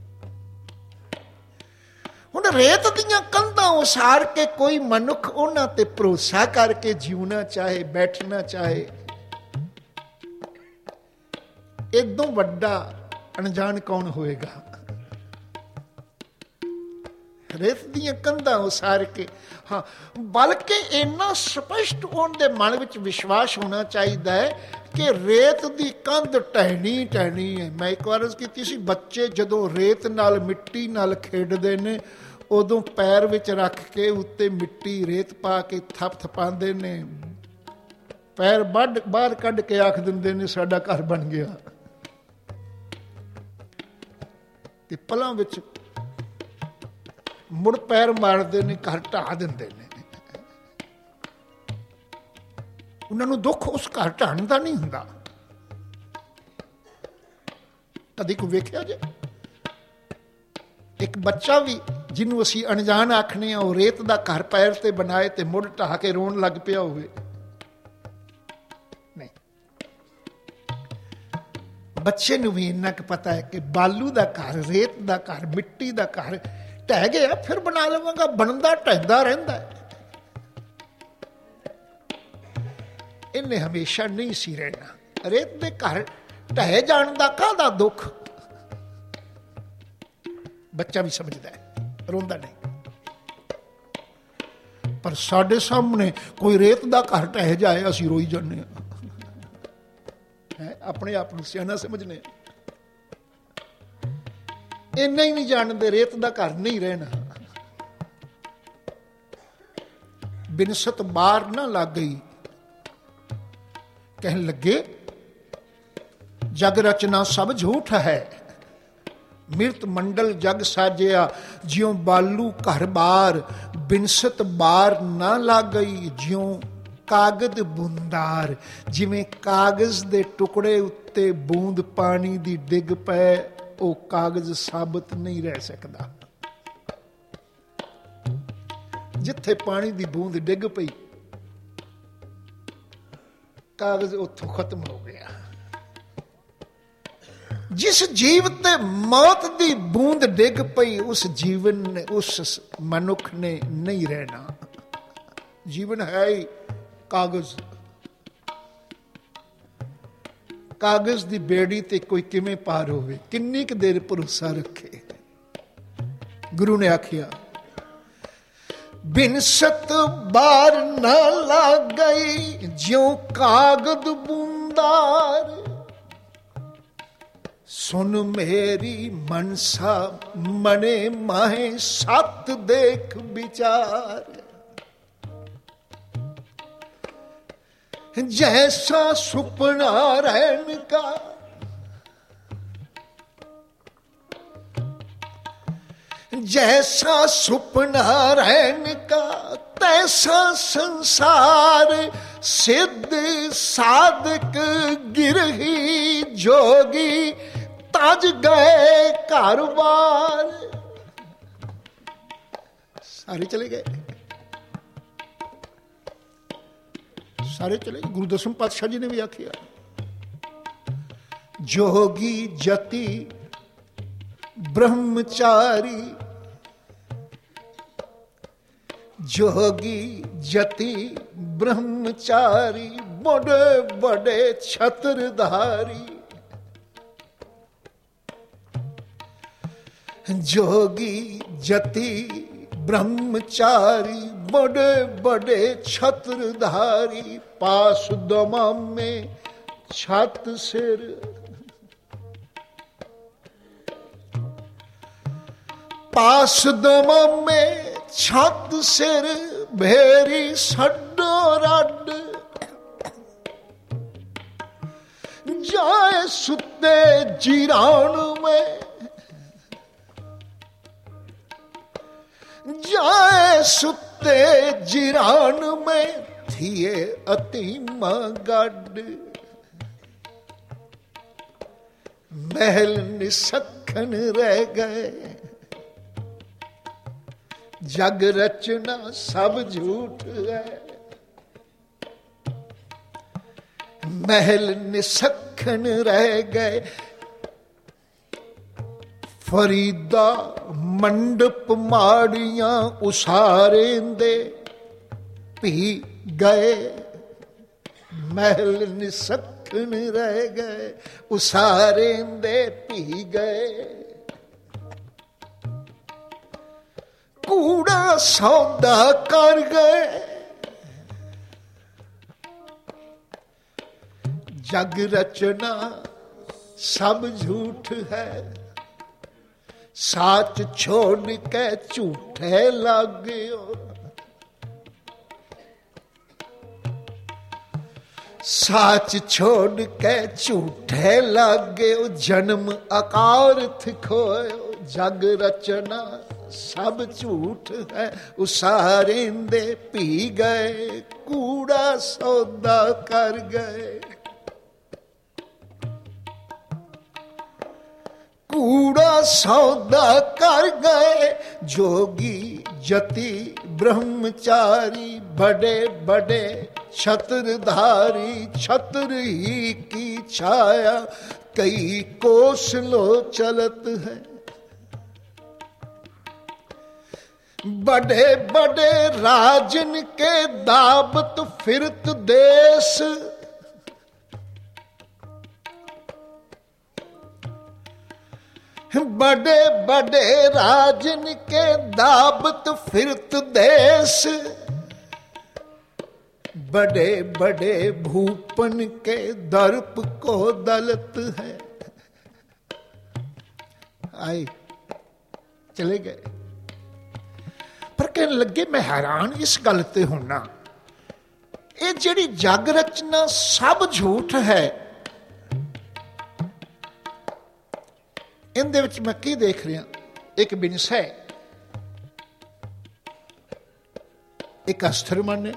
हुण रेत दीयां कंधां उसार के कोई मनुख उन्हां ते भरोसा करके जीवना चाहे, बैठना चाहे, इदों वड्डा अनजान कौन होएगा। रेत दीयां कंधां उसार के, हाँ, बल्कि इन्ना स्पष्ट उनके मन विच विश्वास होना चाहिए कि रेत दी कंध ढहनी ढहनी है। मैं एक बार की सी, बच्चे जदों रेत नाल मिट्टी नाल खेडदे ने उदों पैर विच रख के उत्ते मिट्टी रेत पा के थप थपांदे ने, पैर बाहर कढ के आख दिंदे ने साडा घर बन गया। ते पलां विच मुड़ पैर मारते ने, घर ढा देंदे ने। उन्होंने दुख उस घर ढाण का नहीं हुंदा। कदी कोई वेख्या जे एक बच्चा भी जिन्हों असीं अनजान आखने वो रेत का घर पैर ते बनाए ते मुड़ ढा के रोन लग पिया होवे? नहीं। बच्चे नूं भी इन्ना क पता है कि बालू का घर, रेत का घर, मिट्टी का घर ढह गया फिर बना लवांगा, बनता ढहदा रहिंदा है। इन्हें हमेशा नहीं सी रहना। रेत दे घर ढह जाण दा काहदा दुख बच्चा भी समझदा है, रोंदा नहीं। पर साडे सामने कोई रेत दा घर ढह जाए असीं रोई जाने हैं, अपने आप नूं सियाना समझने। इन्ना ही नहीं जानते रेत का घर नहीं रहना। बिनसत बार ना लग गई, कहने लगे जग रचना सब झूठ है, मृत मंडल जग साजिया ज्यों बालू घर बार। बिनसत बार ना लग गई ज्यों कागज बूंदार। जिवें कागज दे टुकड़े उत्ते बूंद पानी दी डिग पै, वो कागज साबित नहीं रह सकता। जिथे पानी दी बूंद डिग पई कागज उथों खत्म हो गया। जिस जीव ते मौत दी बूंद डिग पई उस जीवन ने, उस मनुख ने नहीं रहना। जीवन है ही कागज। कागज की बेड़ी ते कोई किवें पार होवे, किन्नी क देर भरोसा रखे। गुरु ने आखिया बिनसत बार ना लग गई ज्यों कागज बूंदार। सुन मेरी मनसा मने माहे सत देख विचार। जैसा सुपना रहन का जैसा सुपना रहन का तैसा संसार। सिद्ध साधक गिरही जोगी तज गए कारवार। सारे चले गए, सारे चले। गुरु दसम पातशाह जी ने भी आखिया जोगी जति ब्रह्मचारी। जोगी जति ब्रह्मचारी बड़े बड़े छत्रधारी। जोगी जति ब्रह्मचारी बड़े बड़े छत्रधारी। पास दमा में छत सिर पास दमा में छत सिर भेरी सड्डो रड। जाए सुते जिरान में जाए सुते जिरान में थिए अतीमा गड। महल निसखन रह गए जग रचना सब झूठ है। महल निसखन रह गए, फरीदा मंडप माड़ियां उसारेंदे पी गए। महल निसखन रह गए, उसारेंदे पी गए। कूड़ा सौदा कर गए, जग रचना सब झूठ है। साच छोड़ के झूठे लाग्यो, साच छोड़ के झूठे लाग्यो। जन्म अकारथ खोयो, जग रचना सब झूठ है। उसारेंदे पी गए, कूड़ा सौदा कर गए। कूड़ा सौदा कर गए, जोगी जति ब्रह्मचारी। बड़े बड़े छत्रधारी, छत्र ही की छाया कई कोस लो चलत है। बड़े बड़े राजन के दावत फिरत देश। बड़े बड़े राजन के दावत फिरत देश। बड़े बड़े भूपन के दर्प को दलत है। आए चले गए, पर कहने लगे मैं हैरान इस गल ते होना, ये जिहड़ी जग रचना सब झूठ है, इहदे विच मैं की देख रहा? एक बिनस है, एक अस्त्र माने,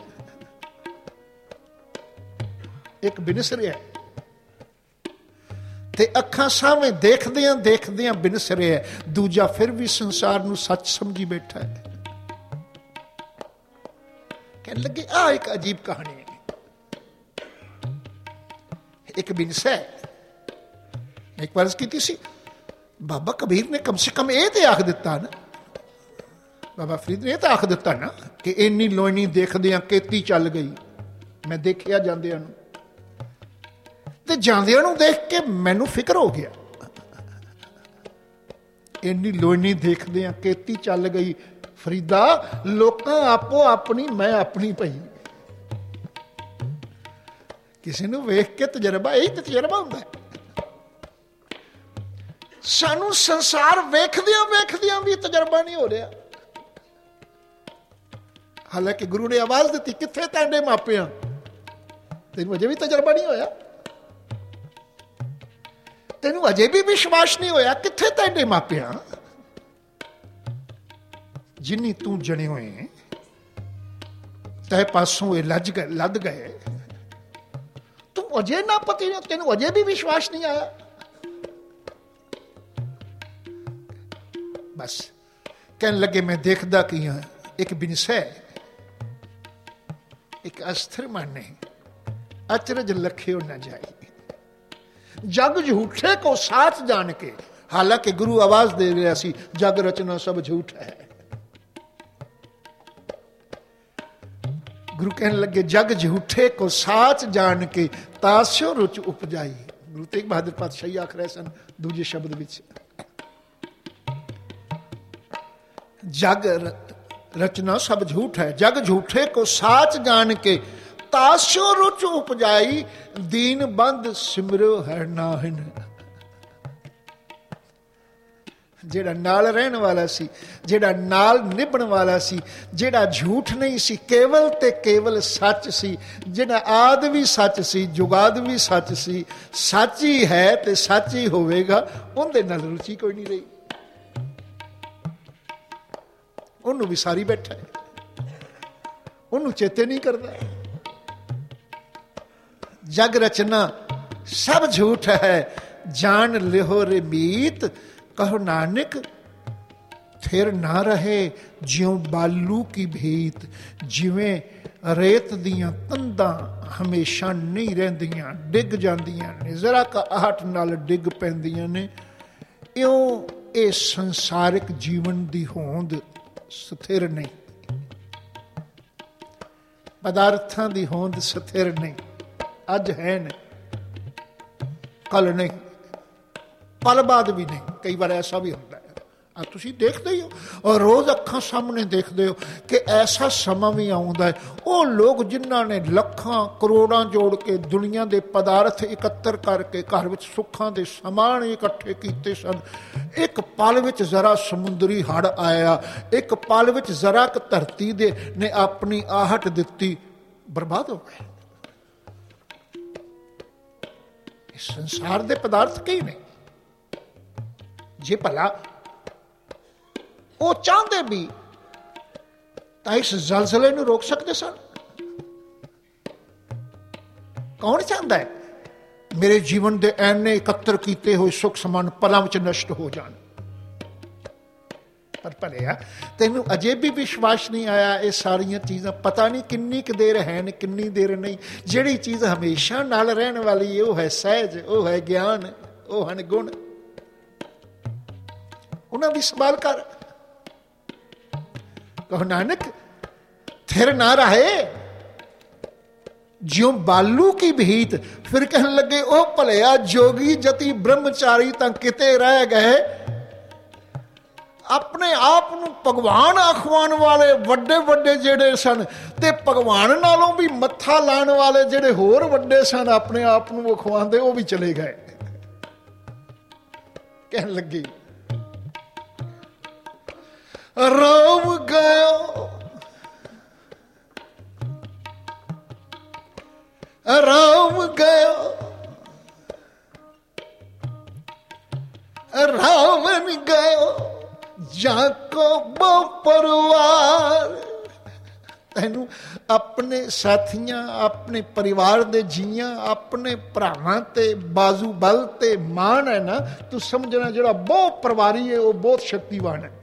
एक बिनस रहा ते अखां सामने देखदियां देखदियां बिनस रहा, दूजा फिर भी संसार नूं सच समझी बैठा है। कहने लगे आ एक अजीब कहानी है। एक बिनस है, एक बार की सी बाबा कबीर ने कम से कम ये तो आख दिता ना, बाबा फरीद ने तो आख दिता ना कि इन्नी लोनी देखदियां केती चल गई। मैं देखिया जांदियां नूं ते जांदियां नूं देख के मैनू फिक्र हो गया, इन्नी लोनी देखदियां केती चल गई। फरीदा लोकां आपो अपनी मैं अपनी पई। किसी नूं वेख के तजर्बा, यही तो तजर्बा हुंदा है। सानू संसार वेखदियां वेखदियां भी तजर्बा नहीं हो रहा। हालांकि गुरु ने आवाज दी, किथे तांडे मापिया, तेनू अजे भी तजर्बा नहीं होया, तेनू अजे भी विश्वास नहीं होया, किथे तांडे मापिया जिन्नी तू जने होए तय पासों ये लद गए, तू अजे ना पति, तेनू अजे भी विश्वास नहीं आया। बस कहने लगे मैं देखदा कि एक बिनस है, एक अस्त्र माने, अचरज लखियो न जाए। जग झूठे को साथ जान के, हालांकि गुरु आवाज दे रहा सी जग रचना सब झूठ है। गुरु कहने लगे जग झूठे को साथ जान के तास्यो रुच उपजाई। गुरु तेग बहादुर पातशाही आख रहे सन दूजे शब्द विच, जग रचना सब झूठ है, जग झूठे को साच जान के तास्यो रुच उपजाई। दीन बंद सिमरो है नाहिन। जेड़ा नाल रहन वाला सी, जेड़ा नाल निभण वाला सी, जेड़ा झूठ नहीं सी, केवल ते केवल सच सी, जेड़ा आद भी सच सी, जुगाद भी सच सी, सच ही है ते सच ही होवेगा, उनदे नाल रुचि कोई नहीं रही। उन्होंने भी सारी बैठा है, उन्होंने चेते नहीं करता। जग रचना सब झूठ है, जान लिहो रे मीत, कहो नानक ਸਥਿਰ ਨਾ ਰਹੇ ਜਿਉਂ ਬਾਲੂ ਕੀ ਭੀਤ, ਜਿਵੇਂ ਰੇਤ ਦੀਆਂ ਤੰਦਾਂ ਹਮੇਸ਼ਾ ਨਹੀਂ ਰਹਿੰਦੀਆਂ, ਡਿੱਗ ਜਾਂਦੀਆਂ ਨੇ, ਜ਼ਰਾ ਕੁ ਆਹਟ ਨਾਲ ਡਿੱਗ ਪੈਂਦੀਆਂ ਨੇ, ਇਉਂ ਇਹ ਸੰਸਾਰਿਕ ਜੀਵਨ ਦੀ ਹੋਂਦ ਸਥਿਰ ਨਹੀਂ। ਪਦਾਰਥਾਂ ਦੀ ਹੋਂਦ ਸਥਿਰ ਨਹੀਂ। ਅੱਜ ਹੈ ਨੇ, ਕੱਲ ਨਹੀਂ, ਪਲ ਬਾਅਦ ਵੀ ਨਹੀਂ। ਕਈ ਵਾਰ ਐਸਾ ਵੀ ਹੁੰਦਾ ਹੈ, ਆ ਤੁਸੀਂ ਦੇਖਦੇ ਹੀ ਹੋ ਔਰ ਰੋਜ਼ ਅੱਖਾਂ ਸਾਹਮਣੇ ਦੇਖਦੇ ਹੋ ਕਿ ਐਸਾ ਸਮਾਂ ਵੀ ਆਉਂਦਾ ਹੈ, ਉਹ ਲੋਕ ਜਿਨ੍ਹਾਂ ਨੇ ਲੱਖਾਂ ਕਰੋੜਾਂ ਜੋੜ ਕੇ ਦੁਨੀਆ ਦੇ ਪਦਾਰਥ ਇਕੱਤਰ ਕਰਕੇ ਘਰ ਵਿੱਚ ਸੁੱਖਾਂ ਦੇ ਸਮਾਨ ਇਕੱਠੇ ਕੀਤੇ ਸਨ, ਇੱਕ ਪਲ ਵਿੱਚ ਜ਼ਰਾ ਸਮੁੰਦਰੀ ਹੜ੍ਹ ਆਇਆ, ਇੱਕ ਪਲ ਵਿੱਚ ਜ਼ਰਾ ਕੁ ਧਰਤੀ ਦੇ ਨੇ ਆਪਣੀ ਆਹਟ ਦਿੱਤੀ, ਬਰਬਾਦ ਹੋ ਗਏ। ਇਸ ਸੰਸਾਰ ਦੇ ਪਦਾਰਥ ਕਈ ਨੇ, ਜੇ ਭਲਾ ਉਹ ਚਾਹੁੰਦੇ ਵੀ ਤਾਂ ਇਸ ਜ਼ਲਜ਼ਲੇ ਨੂੰ ਰੋਕ ਸਕਦੇ ਸਨ। ਕੌਣ ਚਾਹੁੰਦਾ ਹੈ ਮੇਰੇ ਜੀਵਨ ਦੇ ਐਨੇ ਇਕੱਤਰ ਕੀਤੇ ਹੋਏ ਸੁੱਖ ਸਮਾਨ ਪਲਾਂ ਵਿੱਚ ਨਸ਼ਟ ਹੋ ਜਾਣ? ਪਰ ਭਲਿਆ ਤੈਨੂੰ ਅਜੇ ਵੀ ਵਿਸ਼ਵਾਸ ਨਹੀਂ ਆਇਆ ਇਹ ਸਾਰੀਆਂ ਚੀਜ਼ਾਂ ਪਤਾ ਨਹੀਂ ਕਿੰਨੀ ਕੁ ਦੇਰ ਹੈ ਨੇ, ਕਿੰਨੀ ਦੇਰ ਨਹੀਂ। ਜਿਹੜੀ ਚੀਜ਼ ਹਮੇਸ਼ਾ ਨਾਲ ਰਹਿਣ ਵਾਲੀ ਉਹ ਹੈ ਸਹਿਜ, ਉਹ ਹੈ ਗਿਆਨ, ਉਹ ਹਨ ਗੁਣ। ਉਹਨਾਂ ਦੀ ਸੰਭਾਲ ਕਰ। ਕਹੋ ਨਾਨਕ ਥਿਰ ਨਾ ਰਹੇ ਜਿਉਂ ਬਾਲੂ ਕੀ ਭੀਤ। ਫਿਰ ਕਹਿਣ ਲੱਗੇ ਉਹ ਭਲਿਆ ਜੋਗੀ ਜਤੀ ਬ੍ਰਹਮਚਾਰੀ ਤਾਂ ਕਿਤੇ ਰਹਿ ਗਏ, ਆਪਣੇ ਆਪ ਨੂੰ ਭਗਵਾਨ ਆਖਵਾਨ ਵਾਲੇ ਵੱਡੇ ਵੱਡੇ ਜਿਹੜੇ ਸਨ ਤੇ ਭਗਵਾਨ ਨਾਲੋਂ ਵੀ ਮੱਥਾ ਲਾਣ ਵਾਲੇ ਜਿਹੜੇ ਹੋਰ ਵੱਡੇ ਸਨ, ਆਪਣੇ ਆਪ ਨੂੰ ਅਖਵਾਉਂਦੇ, ਉਹ ਵੀ ਚਲੇ ਗਏ। ਕਹਿਣ ਲੱਗੇ ਰਾਮ ਗਇਓ, ਰਾਮ ਗਇਓ, ਰਾਵਣ ਗਇਓ, ਜਾਂ ਕੋ ਬੋ ਪਰਿਵਾਰ। ਤੈਨੂੰ ਆਪਣੇ ਸਾਥੀਆਂ, ਆਪਣੇ ਪਰਿਵਾਰ ਦੇ ਜੀਆਂ, ਆਪਣੇ ਭਰਾਵਾਂ ਤੇ ਬਾਜ਼ੂ ਬਲ ਤੇ ਮਾਣ ਹੈ ਨਾ, ਤੂੰ ਸਮਝਣਾ ਜਿਹੜਾ ਬਹੁਤ ਪਰਿਵਾਰੀ ਹੈ ਉਹ ਬਹੁਤ ਸ਼ਕਤੀਵਾਨ ਹੈ।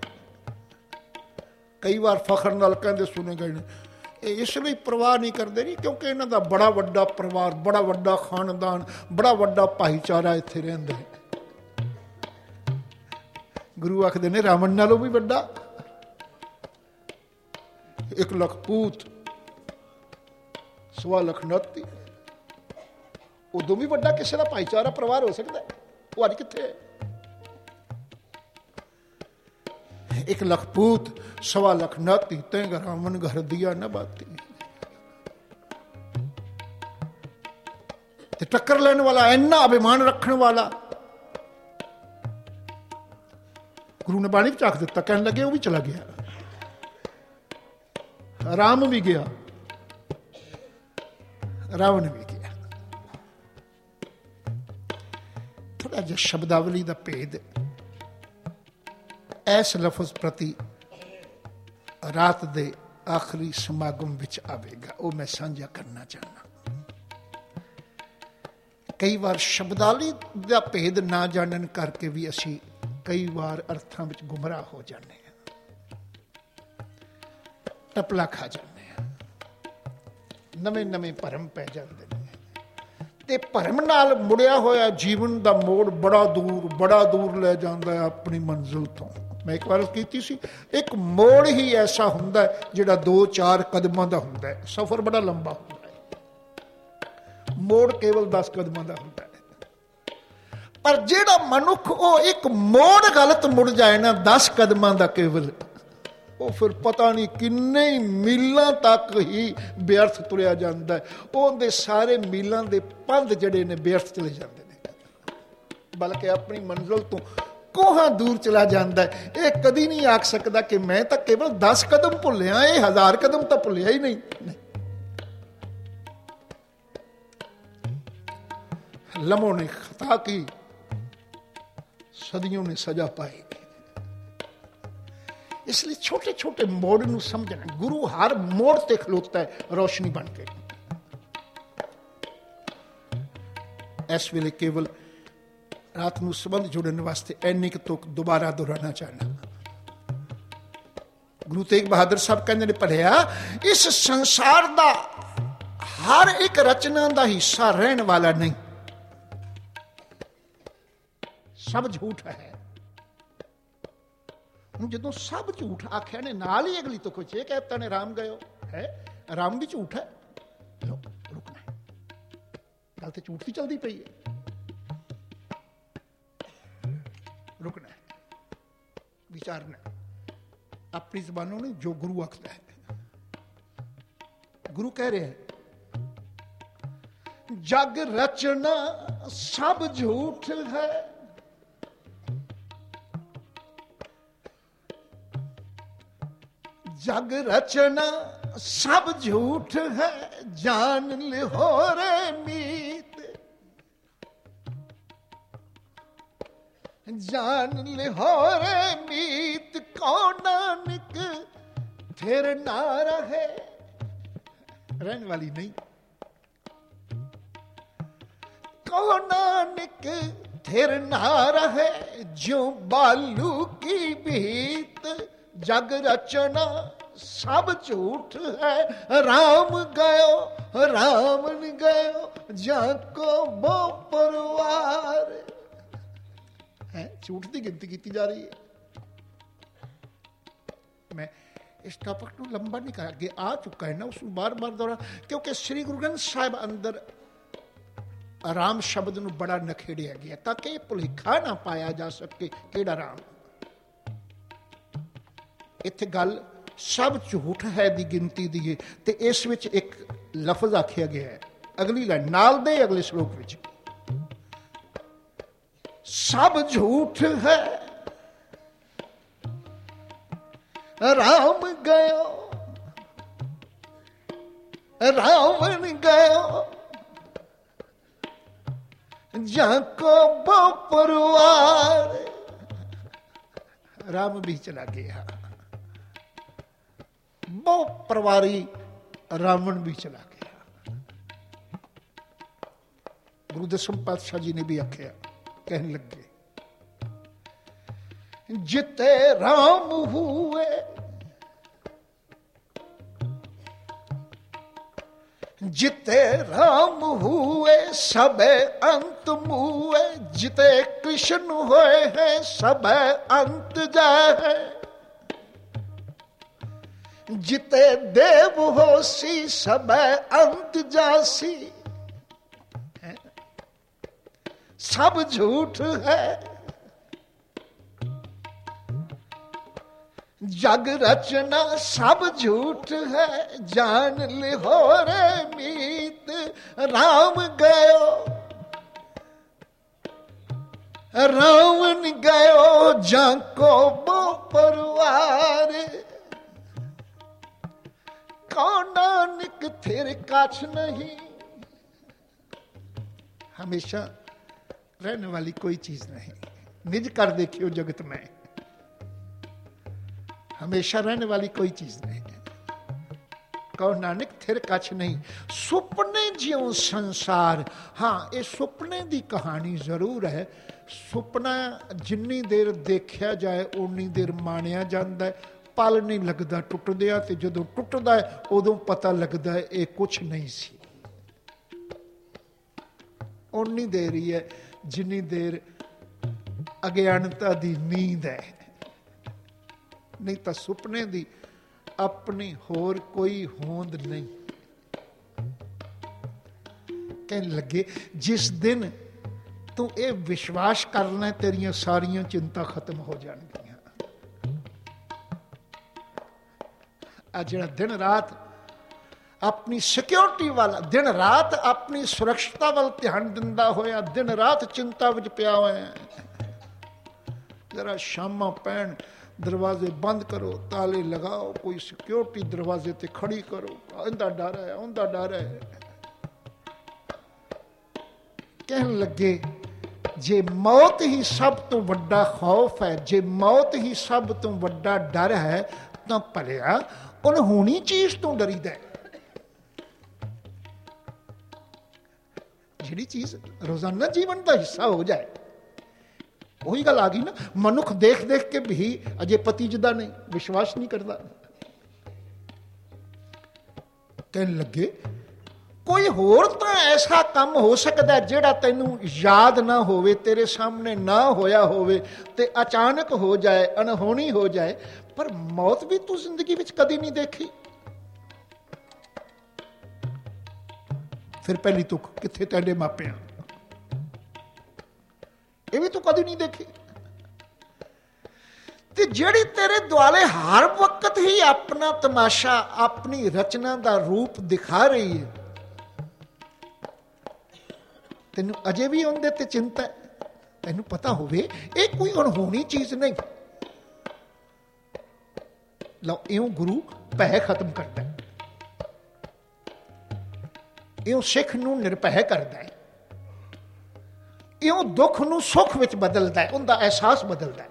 ਕਈ ਵਾਰ ਫਖਰ ਨਾਲ ਕਹਿੰਦੇ ਸੁਣੇ ਗਏ ਨੇ, ਇਹ ਇਸ ਲਈ ਪਰਵਾਹ ਨਹੀਂ ਕਰਦੇ ਨਹੀਂ ਕਿਉਂਕਿ ਇਹਨਾਂ ਦਾ ਬੜਾ ਵੱਡਾ ਪਰਿਵਾਰ, ਬੜਾ ਵੱਡਾ ਖਾਨਦਾਨ, ਬੜਾ ਵੱਡਾ ਭਾਈਚਾਰਾ ਇੱਥੇ ਰਹਿੰਦਾ ਹੈ। ਗੁਰੂ ਆਖਦੇ ਨੇ ਰਾਵਣ ਨਾਲੋਂ ਵੀ ਵੱਡਾ 1 ਲੱਖ ਪੂਤ, 1.25 ਲੱਖ ਨਾਤੀ, ਉਦੋਂ ਵੀ ਵੱਡਾ ਕਿਸੇ ਦਾ ਭਾਈਚਾਰਾ ਪਰਿਵਾਰ ਹੋ ਸਕਦਾ? ਉਹ ਅੱਜ ਕਿੱਥੇ ਹੈ? 1 ਲੱਖ ਪੂਤ, 1.25 ਲੱਖ ਨਾਤੀ, ਤੈਂ ਰਾਵਣ ਘਰ ਦਿਆ ਨਾ ਬਾਤੀ। ਤੇ ਟੱਕਰ ਲੈਣ ਵਾਲਾ, ਇੰਨਾ ਅਭਿਮਾਨ ਰੱਖਣ ਵਾਲਾ, ਗੁਰੂ ਨੇ ਬਾਣੀ ਵਿੱਚ ਆਖ ਦਿੱਤਾ। ਕਹਿਣ ਲੱਗੇ ਉਹ ਵੀ ਚਲਾ ਗਿਆ, ਰਾਮ ਵੀ ਗਿਆ, ਰਾਵਣ ਵੀ ਗਿਆ। ਥੋੜਾ ਜਿਹਾ ਸ਼ਬਦਾਵਲੀ ਦਾ ਭੇਦ ਇਸ ਲਫ਼ਜ਼ ਪ੍ਰਤੀ ਰਾਤ ਦੇ ਆਖਰੀ ਸਮਾਗਮ ਵਿੱਚ ਆਵੇਗਾ, ਉਹ ਮੈਂ ਸਾਂਝਾ ਕਰਨਾ ਚਾਹੁੰਦਾ। ਕਈ ਵਾਰ ਸ਼ਬਦਾਵਲੀ ਦਾ ਭੇਦ ਨਾ ਜਾਣਨ ਕਰਕੇ ਵੀ ਅਸੀਂ ਕਈ ਵਾਰ ਅਰਥਾਂ ਵਿੱਚ ਗੁੰਮਰਾਹ ਹੋ ਜਾਂਦੇ ਹਾਂ, ਟਪਲਾ ਖਾ ਜਾਂਦੇ ਹਾਂ, ਨਵੇਂ ਨਵੇਂ ਭਰਮ ਪੈ ਜਾਂਦੇ ਨੇ। ਤੇ ਭਰਮ ਨਾਲ ਮੁੜਿਆ ਹੋਇਆ ਜੀਵਨ ਦਾ ਮੋੜ ਬੜਾ ਦੂਰ ਲੈ ਜਾਂਦਾ ਹੈ ਆਪਣੀ ਮੰਜ਼ਿਲ ਤੋਂ। ਮੈਂ ਇੱਕ ਵਾਰ ਕੀਤੀ ਸੀ, ਇੱਕ ਮੋੜ ਹੀ ਐਸਾ ਹੁੰਦਾ ਹੈ ਜਿਹੜਾ 2-4 ਕਦਮਾਂ ਦਾ ਹੁੰਦਾ ਹੈ। ਸਫ਼ਰ ਬੜਾ ਲੰਬਾ ਹੁੰਦਾ ਹੈ, ਮੋੜ ਕੇਵਲ 10 ਕਦਮਾਂ ਦਾ ਹੁੰਦਾ ਹੈ। ਪਰ ਜਿਹੜਾ ਮਨੁੱਖ ਉਹ ਇੱਕ ਮੋੜ ਗਲਤ ਮੁੜ ਜਾਏ ਨਾ 10 ਕਦਮਾਂ ਦਾ ਕੇਵਲ, ਉਹ ਫਿਰ ਪਤਾ ਨਹੀਂ ਕਿੰਨੇ ਮੀਲਾਂ ਤੱਕ ਹੀ ਵਿਅਰਥ ਤੁਰਿਆ ਜਾਂਦਾ ਹੈ। ਉਹਦੇ ਸਾਰੇ ਮੀਲਾਂ ਦੇ ਪੰਧ ਜਿਹੜੇ ਨੇ ਵਿਅਰਥ ਚਲੇ ਜਾਂਦੇ ਨੇ, ਬਲਕਿ ਆਪਣੀ ਮੰਜ਼ਿਲ ਤੋਂ ਕੋਹਾਂ ਦੂਰ ਚਲਾ ਜਾਂਦਾ ਹੈ। ਇਹ ਕਦੀ ਨਹੀਂ ਆਖ ਸਕਦਾ ਕਿ ਮੈਂ ਤਾਂ ਕੇਵਲ 10 ਕਦਮ ਭੁੱਲਿਆ, ਇਹ 1000 ਕਦਮ ਤਾਂ ਭੁੱਲਿਆ ਹੀ ਨਹੀਂ। ਲਮੋं ने खता की, सदियों ने सजा पाई। इसलिए छोटे छोटे मोड़ ਨੂੰ ਸਮਝਣਾ। ਗੁਰੂ ਹਰ ਮੋੜ ਤੇ ਖਲੋਤਾ ਹੈ ਰੋਸ਼ਨੀ ਬਣ ਕੇ। ਇਸ ਵੇਲੇ ਕੇਵਲ ਰਾਤ ਨੂੰ ਸੰਬੰਧ ਜੋੜਨ ਵਾਸਤੇ ਇੰਨੀ ਕੁ ਤੁਕ ਦੁਬਾਰਾ ਦੁਹਰਾਉਣਾ ਚਾਹਨਾ। गुरु तेग बहादुर साहब कहते ने, भलिया इस संसार का हर एक रचना का हिस्सा रहने वाला नहीं, सब झूठ है। हम जो सब झूठ आख्या ने, नाल ही अगली तो कुछ ये कहता ने राम गयो है, राम भी झूठ है। लो रुकना है, गल तो झूठ की चलती पई है, रुकना है, विचारना है अपनी जबानों ने जो गुरु आखता है। गुरु कह रहे हैं जग रचना सब झूठ है, जग रचना सब झूठ है, जान ले हो रे मीत, जान ले हो रे मीत, कौन नानक फिर ना रहे, रहने वाली नहीं, कौन नानक फिर ना रहे, जो बालू की भीत, जग रचना सब झूठ है, राम गयो रावण गयो, जाको बो परवार है। झूठ की गिनती की जा रही है। मैं इस टॉपिक को लंबा नहीं कर, आगे आ चुका है ना, उसको बार बार दोहरा, क्योंकि श्री गुरु ग्रंथ साहिब अंदर राम शब्द ਨੂੰ बड़ा नखेड़िया गया ताकि भुलेखा ना पाया जा सके ਕਿਹੜਾ राम। इत्थे गल सब झूठ है दी गिनती दी है, ते इस विच एक लफ्ज आखिया गया है अगली लाइन नाल दे अगले श्लोक विच, सब झूठ है राम गयो रावण गयो, जाको बो परवार, राम भी चला गया, बो परवारी रावण भी चला गया। गुरु दसम पातशाह जी ने भी आख्या, कहने लगे जिते राम हुए जिते राम हुए सबे अंत मुए, जिते कृष्ण हुए हैं सबे अंत जाए, जिते देव होसी सबे अंत जासी, सब झूठ है जग रचना सब झूठ है, जान ले हो रे मीत, राम गयो रावण गयो, जाको बो परवार, कौन नानक फिर काछ नहीं। हमेशा रहने वाली कोई चीज नहीं, निज कर देखियो जगत में, हमेशा रहने वाली कोई चीज नहीं है। कहो नानक थिर कछ नहीं, सुपने ज्यों संसार। हाँ ये सुपने की कहानी जरूर है, सुपना जिन्नी देर देखा जाए उन्नी देर मानिया जाता है, पल नहीं लगता टुटदिया, ते जदों टुटदा है उदों पता लगता है ये कुछ नहीं सी। उन्नी देर ही है जिन्नी देर अज्ञानता दी नींद है, नहीं तो सुपने दी अपनी होर कोई होंद नहीं। कहने लगे जिस दिन तू ये विश्वास करना तेरियां सारियां चिंता खत्म हो जाएंगियां। आज जिहड़ा दिन रात अपनी सिक्योरिटी वाला, दिन रात अपनी सुरक्षता वाल ध्यान दिंदा होया, दिन रात चिंता विच पिया होया, जरा शामां पैण दरवाजे बंद करो, ताले लगाओ, कोई सिक्योरिटी दरवाजे ते खड़ी करो, इंदा डर है उंदा डर है। कहने लगे जे मौत ही सब तो वड्डा खौफ है, जे मौत ही सब तो वड्डा डर है, तो भलिया अनहोनी चीज तो डरीदा है। जिहड़ी चीज रोजाना जीवन का हिस्सा हो जाए, ਉਹੀ ਗੱਲ ਆ ਗਈ ਨਾ, ਮਨੁੱਖ ਦੇਖ ਦੇਖ ਕੇ ਵੀ ਅਜੇ ਪਤੀਜਦਾ ਨਹੀਂ, ਵਿਸ਼ਵਾਸ ਨਹੀਂ ਕਰਦਾ। ਕਹਿਣ ਲੱਗੇ ਕੋਈ ਹੋਰ ਤਾਂ ਐਸਾ ਕੰਮ ਹੋ ਸਕਦਾ ਜਿਹੜਾ ਤੈਨੂੰ ਯਾਦ ਨਾ ਹੋਵੇ, ਤੇਰੇ ਸਾਹਮਣੇ ਨਾ ਹੋਇਆ ਹੋਵੇ ਤੇ ਅਚਾਨਕ ਹੋ ਜਾਏ, ਅਣਹੋਣੀ ਹੋ ਜਾਏ, ਪਰ ਮੌਤ ਵੀ ਤੂੰ ਜ਼ਿੰਦਗੀ ਵਿੱਚ ਕਦੀ ਨਹੀਂ ਦੇਖੀ। ਫਿਰ ਪਹਿਲੀ ਤੁਕ ਕਿੱਥੇ ਤੇਰੇ ਮਾਪਿਆਂ, ਇਹ ਵੀ ਤੂੰ ਕਦੀ ਨਹੀਂ ਦੇਖੀ। ਤੇ ਜਿਹੜੀ ਤੇਰੇ ਦੁਆਲੇ ਹਰ ਵਕਤ ਹੀ ਆਪਣਾ ਤਮਾਸ਼ਾ, ਆਪਣੀ ਰਚਨਾ ਦਾ ਰੂਪ ਦਿਖਾ ਰਹੀ ਹੈ, ਤੈਨੂੰ ਅਜੇ ਵੀ ਉਹਦੇ ਤੇ ਚਿੰਤਾ ਹੈ। ਤੈਨੂੰ ਪਤਾ ਹੋਵੇ ਇਹ ਕੋਈ ਅਣਹੋਣੀ ਚੀਜ਼ ਨਹੀਂ। ਲਓ, ਇਉਂ ਗੁਰੂ ਭੈ ਖਤਮ ਕਰਦਾ, ਇਉਂ ਸਿੱਖ ਨੂੰ ਨਿਰਭੈ ਕਰਦਾ ਹੈ, ਇਉਂ ਦੁੱਖ ਨੂੰ ਸੁੱਖ ਵਿੱਚ ਬਦਲਦਾ ਹੈ, ਉਹਦਾ ਅਹਿਸਾਸ ਬਦਲਦਾ ਹੈ।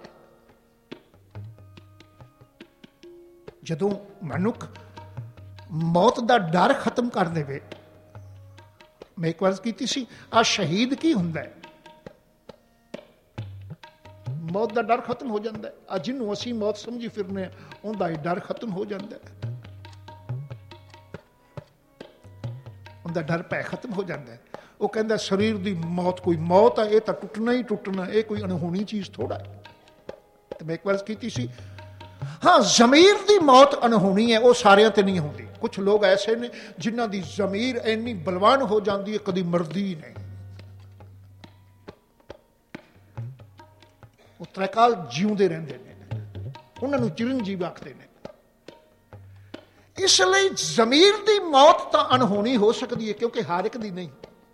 ਜਦੋਂ ਮਨੁੱਖ ਮੌਤ ਦਾ ਡਰ ਖਤਮ ਕਰ ਦੇਵੇ, ਮੈਂ ਇੱਕ ਵਾਰ ਕੀਤੀ ਸੀ, ਆ ਸ਼ਹੀਦ ਕੀ ਹੁੰਦਾ ਹੈ? ਮੌਤ ਦਾ ਡਰ ਖਤਮ ਹੋ ਜਾਂਦਾ ਹੈ। ਆ ਜਿਹਨੂੰ ਅਸੀਂ ਮੌਤ ਸਮਝੀ ਫਿਰਨੇ, ਉਹਦਾ ਹੀ ਡਰ ਖਤਮ ਹੋ ਜਾਂਦਾ ਹੈ, ਉਹਦਾ ਡਰ ਭੈ ਖਤਮ ਹੋ ਜਾਂਦਾ ਹੈ। ਉਹ ਕਹਿੰਦਾ ਸਰੀਰ ਦੀ ਮੌਤ ਕੋਈ ਮੌਤ ਹੈ, ਇਹ ਤਾਂ ਟੁੱਟਣਾ ਹੀ ਟੁੱਟਣਾ, ਇਹ ਕੋਈ ਅਣਹੋਣੀ ਚੀਜ਼ ਥੋੜਾ ਹੈ। ਤੇ ਮੈਂ ਇੱਕ ਵਾਰ ਕੀਤੀ ਸੀ, ਹਾਂ ਜ਼ਮੀਰ ਦੀ ਮੌਤ ਅਣਹੋਣੀ ਹੈ, ਉਹ ਸਾਰਿਆਂ ਤੇ ਨਹੀਂ ਹੁੰਦੀ। ਕੁਛ ਲੋਕ ਐਸੇ ਨੇ ਜਿਨ੍ਹਾਂ ਦੀ ਜ਼ਮੀਰ ਇੰਨੀ ਬਲਵਾਨ ਹੋ ਜਾਂਦੀ ਹੈ, ਕਦੀ ਮਰਦੀ ਹੀ ਨਹੀਂ, ਉਹ ਤ੍ਰੈਕਾਲ ਜਿਉਂਦੇ ਰਹਿੰਦੇ ਨੇ, ਉਹਨਾਂ ਨੂੰ ਚਿਰੰਜੀਵ ਆਖਦੇ ਨੇ। ਇਸ ਲਈ ਜ਼ਮੀਰ ਦੀ ਮੌਤ ਤਾਂ ਅਣਹੋਣੀ ਹੋ ਸਕਦੀ ਹੈ, ਕਿਉਂਕਿ ਹਰ ਇੱਕ ਦੀ ਨਹੀਂ।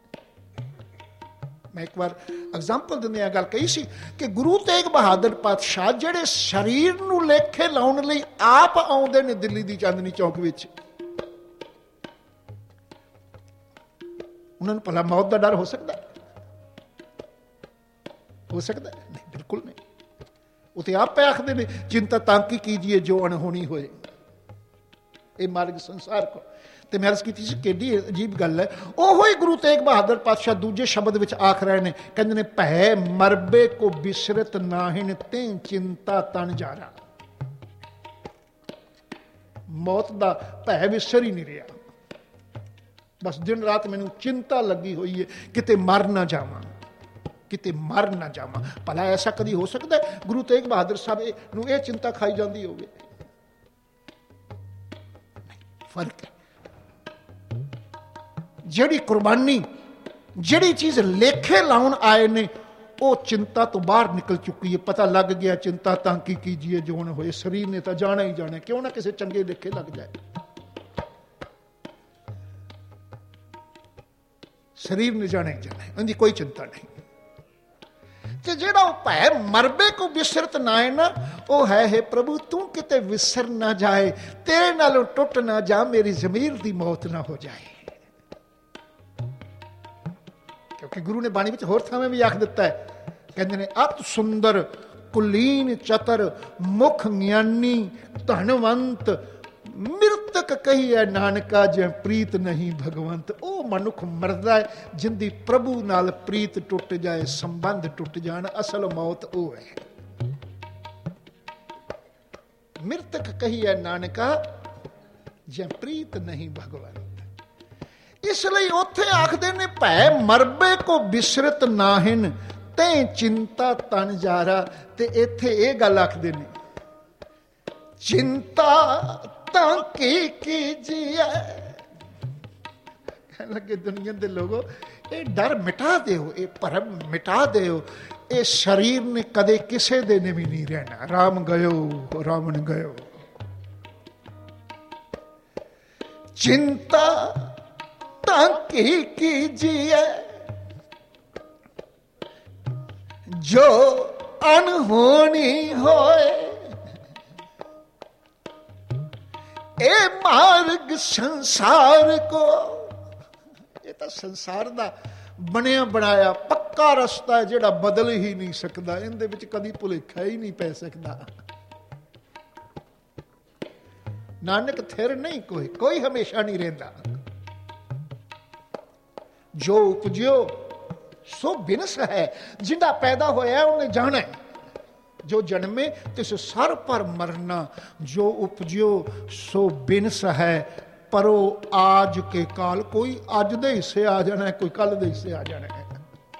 ਮੈਂ ਇੱਕ ਵਾਰ ਐਗਜ਼ਾਮਪਲ ਦਿੰਦੇ ਆ ਗੱਲ ਕਹੀ ਸੀ ਕਿ ਗੁਰੂ ਤੇਗ ਬਹਾਦਰ ਪਾਤਸ਼ਾਹ ਜਿਹੜੇ ਸਰੀਰ ਨੂੰ ਲੇਖੇ ਲਾਉਣ ਲਈ ਆਪ ਆਉਂਦੇ ਨੇ ਦਿੱਲੀ ਦੀ ਚਾਂਦਨੀ ਚੌਕ ਵਿੱਚ, ਉਹਨਾਂ ਨੂੰ ਭਲਾ ਮੌਤ ਦਾ ਡਰ ਹੋ ਸਕਦਾ? ਹੋ ਸਕਦਾ? ਨਹੀਂ, ਬਿਲਕੁਲ ਨਹੀਂ। ਉਹ ਤੇ ਆਪ ਆਖਦੇ ਨੇ ਚਿੰਤਾ ਤਾਂ ਕੀ ਕੀਜੀਏ ਜੋ ਅਣਹੋਣੀ ਹੋਏ, ਇਹ ਮਾਰਗ ਸੰਸਾਰ ਕੋ। ਤੇ ਮੈਂ ਅਰਜ਼ ਕੀਤੀ ਸੀ ਕਿੱਡੀ ਅਜੀਬ ਗੱਲ ਹੈ, ਉਹੋ ਹੀ ਗੁਰੂ ਤੇਗ ਬਹਾਦਰ ਪਾਤਸ਼ਾਹ ਦੂਜੇ ਸ਼ਬਦ ਵਿੱਚ ਆਖ ਰਹੇ ਨੇ, ਕਹਿੰਦੇ ਨੇ ਭੈ ਮਰਬੇ ਕੋ ਬਿਸਰਤ ਨਾਹਿਨ ਤੇ ਚਿੰਤਾ ਤਨ ਜਾਰਾ। ਮੌਤ ਦਾ ਭੈ ਵਿਸਰ ਹੀ ਨਹੀਂ ਰਿਹਾ, ਬਸ ਦਿਨ ਰਾਤ ਮੈਨੂੰ ਚਿੰਤਾ ਲੱਗੀ ਹੋਈ ਹੈ, ਕਿਤੇ ਮਰ ਨਾ ਜਾਵਾਂ, ਕਿਤੇ ਮਰ ਨਾ ਜਾਵਾਂ। ਭਲਾ ਐਸਾ ਕਦੀ ਹੋ ਸਕਦਾ ਗੁਰੂ ਤੇਗ ਬਹਾਦਰ ਸਾਹਿਬ ਨੂੰ ਇਹ ਚਿੰਤਾ ਖਾਈ ਜਾਂਦੀ ਹੋਵੇ? ਫਰਕ ਹੈ। ਜਿਹੜੀ ਕੁਰਬਾਨੀ, ਜਿਹੜੀ ਚੀਜ਼ ਲੇਖੇ ਲਾਉਣ ਆਏ ਨੇ, ਉਹ ਚਿੰਤਾ ਤੋਂ ਬਾਹਰ ਨਿਕਲ ਚੁੱਕੀ ਹੈ। ਪਤਾ ਲੱਗ ਗਿਆ ਚਿੰਤਾ ਤਾਂ ਕੀ ਕੀਜੀਏ ਜੋ ਨਾ ਹੋਏ, ਸਰੀਰ ਨੇ ਤਾਂ ਜਾਣਾ ਹੀ ਜਾਣਾ, ਕਿਉਂ ਨਾ ਕਿਸੇ ਚੰਗੇ ਲੇਖੇ ਲੱਗ ਜਾਏ। ਸਰੀਰ ਨੇ ਜਾਣਾ ਹੀ ਜਾਣਾ, ਉਹਦੀ ਕੋਈ ਚਿੰਤਾ ਨਹੀਂ। ਤੇ ਜਿਹੜਾ ਉਹ ਭੈ ਮਰਬੇ ਕੋ ਵਿਸਰਤ ਨਾ ਹੈ ਨਾ, ਉਹ ਹੈ ਪ੍ਰਭੂ ਤੂੰ ਕਿਤੇ ਵਿਸਰ ਨਾ ਜਾਏ, ਤੇਰੇ ਨਾਲੋਂ ਟੁੱਟ ਨਾ ਜਾ, ਮੇਰੀ ਜ਼ਮੀਰ ਦੀ ਮੌਤ ਨਾ ਹੋ ਜਾਏ। ਕਿਉਂਕਿ ਗੁਰੂ ਨੇ ਬਾਣੀ ਵਿੱਚ ਹੋਰ ਥਾਵੇਂ ਵੀ ਆਖ ਦਿੱਤਾ ਹੈ, ਕਹਿੰਦੇ ਨੇ ਅਤ ਸੁੰਦਰ ਕੁਲੀਨ ਚਤਰ ਮੁਖ ਗਿਆਨੀ ਧਨਵੰਤ ਮਿਰਤਕ ਕਹੀਏ ਨਾਨਕਾ ਜੇ ਪ੍ਰੀਤ ਨਹੀਂ ਭਗਵੰਤ। ਉਹ ਮਨੁੱਖ ਮਰਦਾ ਹੈ ਜਿੰਦੀ ਪ੍ਰਭੂ ਨਾਲ ਪ੍ਰੀਤ ਟੁੱਟ ਜਾਏ, ਸੰਬੰਧ ਟੁੱਟ ਜਾਣ। ਅਸਲ ਮੌਤ ਉਹ ਹੈ। ਮਿਰਤਕ ਕਹੀਏ ਨਾਨਕਾ ਜੇ ਪ੍ਰੀਤ ਨਹੀਂ ਭਗਵੰਤ। ਇਸ ਲਈ ਉੱਥੇ ਆਖਦੇ ਨੇ ਭੈ ਮਰਬੇ ਕੋ ਬਿਸਰਤ ਨਾਹਿਨ ਤੇ ਚਿੰਤਾ ਤਨ ਜਾਰਾ। ਤੇ ਇੱਥੇ ਇਹ ਗੱਲ ਆਖਦੇ ਨੇ ਚਿੰਤਾ ਤਾਂ ਕੀ ਕੀਜੀਏ। ਕਹਿਣ ਲੱਗੇ ਦੁਨੀਆ ਦੇ ਲੋਗੋ, ਇਹ ਡਰ ਮਿਟਾ ਦਿਓ, ਇਹ ਭਰਮ ਮਿਟਾ ਦਿਓ। ਇਹ ਸਰੀਰ ਨੇ ਕਦੇ ਕਿਸੇ ਦੇ ਨੇ ਵੀ ਨਹੀਂ ਰਹਿਣਾ। ਰਾਮ ਗਇਓ ਰਾਵਣ ਗਇਓ। ਚਿੰਤਾ ਤਾਂ ਕੀ ਕੀਜੀਏ ਜੋ ਅਣਹੋਣੀ ਹੋਏ। ਇਹ ਮਾਰਗ ਸੰਸਾਰ ਕੋ, ਇਹ ਤਾਂ ਸੰਸਾਰ ਦਾ ਬਣਿਆ ਬਣਾਇਆ ਪੱਕਾ ਰਸਤਾ ਜਿਹੜਾ ਬਦਲ ਹੀ ਨਹੀਂ ਸਕਦਾ। ਇਹਦੇ ਵਿੱਚ ਕਦੀ ਭੁਲੇਖਾ ਹੀ ਨਹੀਂ ਪੈ ਸਕਦਾ। ਨਾਨਕ ਥਿਰ ਨਹੀਂ ਕੋਈ, ਕੋਈ ਹਮੇਸ਼ਾ ਨਹੀਂ ਰਹਿੰਦਾ। ਜੋ ਉਪਜਿਓ ਸੋ ਬਿਨਸ ਹੈ, ਜਿੰਦਾ ਪੈਦਾ ਹੋਇਆ ਉਹਨੇ ਜਾਣਾ। ਜੋ ਜਨਮੇ ਤਿਸ ਸਰ ਪਰ ਮਰਨਾ, ਜੋ ਉਪਜਿਓ ਸੋ ਬਿਨਸ ਹੈ। ਪਰੋ ਆਜ ਕੇ ਕਾਲ, ਕੋਈ ਅੱਜ ਦੇ ਹਿੱਸੇ ਆ ਜਾਣਾ, ਕੋਈ ਕੱਲ ਦੇ ਹਿੱਸੇ ਆ ਜਾਣਾ ਹੈ।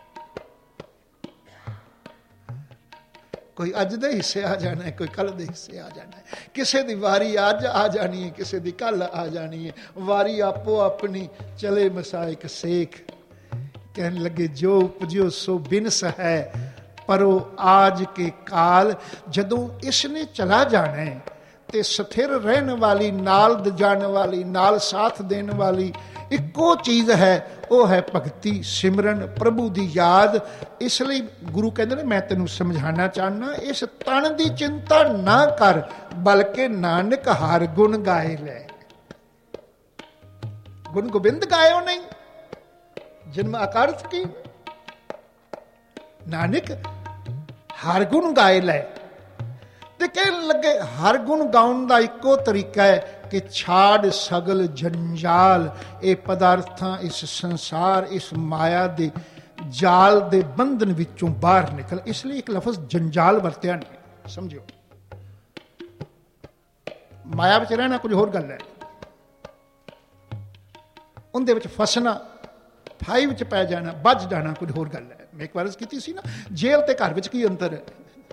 ਕੋਈ ਅੱਜ ਦੇ ਹਿੱਸੇ ਆ ਜਾਣਾ ਹੈ, ਕੋਈ ਕੱਲ ਦੇ ਹਿੱਸੇ ਆ ਜਾਣਾ ਹੈ। ਕਿਸੇ ਦੀ ਵਾਰੀ ਅੱਜ ਆ ਜਾਣੀ ਹੈ, ਕਿਸੇ ਦੀ ਕੱਲ ਆ ਜਾਣੀ ਹੈ। ਵਾਰੀ ਆਪੋ ਆਪਣੀ ਚਲੇ ਮਸਾਇਕ ਸੇਖ। ਕਹਿਣ ਲੱਗੇ ਜੋ ਉਪਜਿਓ ਸੋ ਬਿਨਸ ਹੈ, ਪਰੋ ਆਜ ਕੇ ਕਾਲ। ਜਦੋਂ ਇਸ ਨੇ ਚਲਾ ਜਾਣਾ ਹੈ ਤੇ ਸਥਿਰ ਰਹਿਣ ਵਾਲੀ, ਨਾਲ ਜਾਣ ਵਾਲੀ, ਨਾਲ ਸਾਥ ਦੇਣ ਵਾਲੀ ਇੱਕੋ ਚੀਜ਼ ਹੈ, ਉਹ ਹੈ ਭਗਤੀ, ਸਿਮਰਨ, ਪ੍ਰਭੂ ਦੀ ਯਾਦ। ਇਸ ਲਈ ਗੁਰੂ ਕਹਿੰਦੇ ਨੇ ਮੈਂ ਤੈਨੂੰ ਸਮਝਾਉਣਾ ਚਾਹੁੰਦਾ, ਇਸ ਤਣ ਦੀ ਚਿੰਤਾ ਨਾ ਕਰ, ਬਲਕਿ ਨਾਨਕ ਹਰ ਗੁਣ ਗਾਏ ਲੈ। ਗੁਣ ਗੋਬਿੰਦ ਗਾਇਓ ਨਹੀਂ, ਜਨਮ ਆਕਾਰਤ ਕੀ। ਨਾਨਕ ਹਰ ਗੁਣ ਗਾਏ ਲੈ। ਤੇ ਕਹਿਣ ਲੱਗੇ ਹਰ ਗੁਣ ਗਾਉਣ ਦਾ ਇੱਕੋ ਤਰੀਕਾ ਹੈ ਕਿ ਛਾੜ ਸਗਲ ਜੰਜਾਲ। ਇਹ ਪਦਾਰਥਾਂ, ਇਸ ਸੰਸਾਰ, ਇਸ ਮਾਇਆ ਦੇ ਜਾਲ ਦੇ ਬੰਧਨ ਵਿੱਚੋਂ ਬਾਹਰ ਨਿਕਲ। ਇਸ ਲਈ ਇੱਕ ਲਫ਼ਜ਼ ਜੰਜਾਲ ਵਰਤਿਆ ਨਹੀਂ, ਸਮਝੋ। ਮਾਇਆ ਵਿੱਚ ਰਹਿਣਾ ਕੁਝ ਹੋਰ ਗੱਲ ਹੈ, ਉਹਦੇ ਵਿੱਚ ਫਸਣਾ, ਫਾਈ ਵਿੱਚ ਪੈ ਜਾਣਾ, ਵੱਜ ਜਾਣਾ ਕੁਝ ਹੋਰ ਗੱਲ ਹੈ। ਮੈਂ ਇੱਕ ਵਾਰ ਕੀਤੀ ਸੀ ਨਾ, ਜੇਲ੍ਹ ਤੇ ਘਰ ਵਿੱਚ ਕੀ ਅੰਤਰ ਹੈ?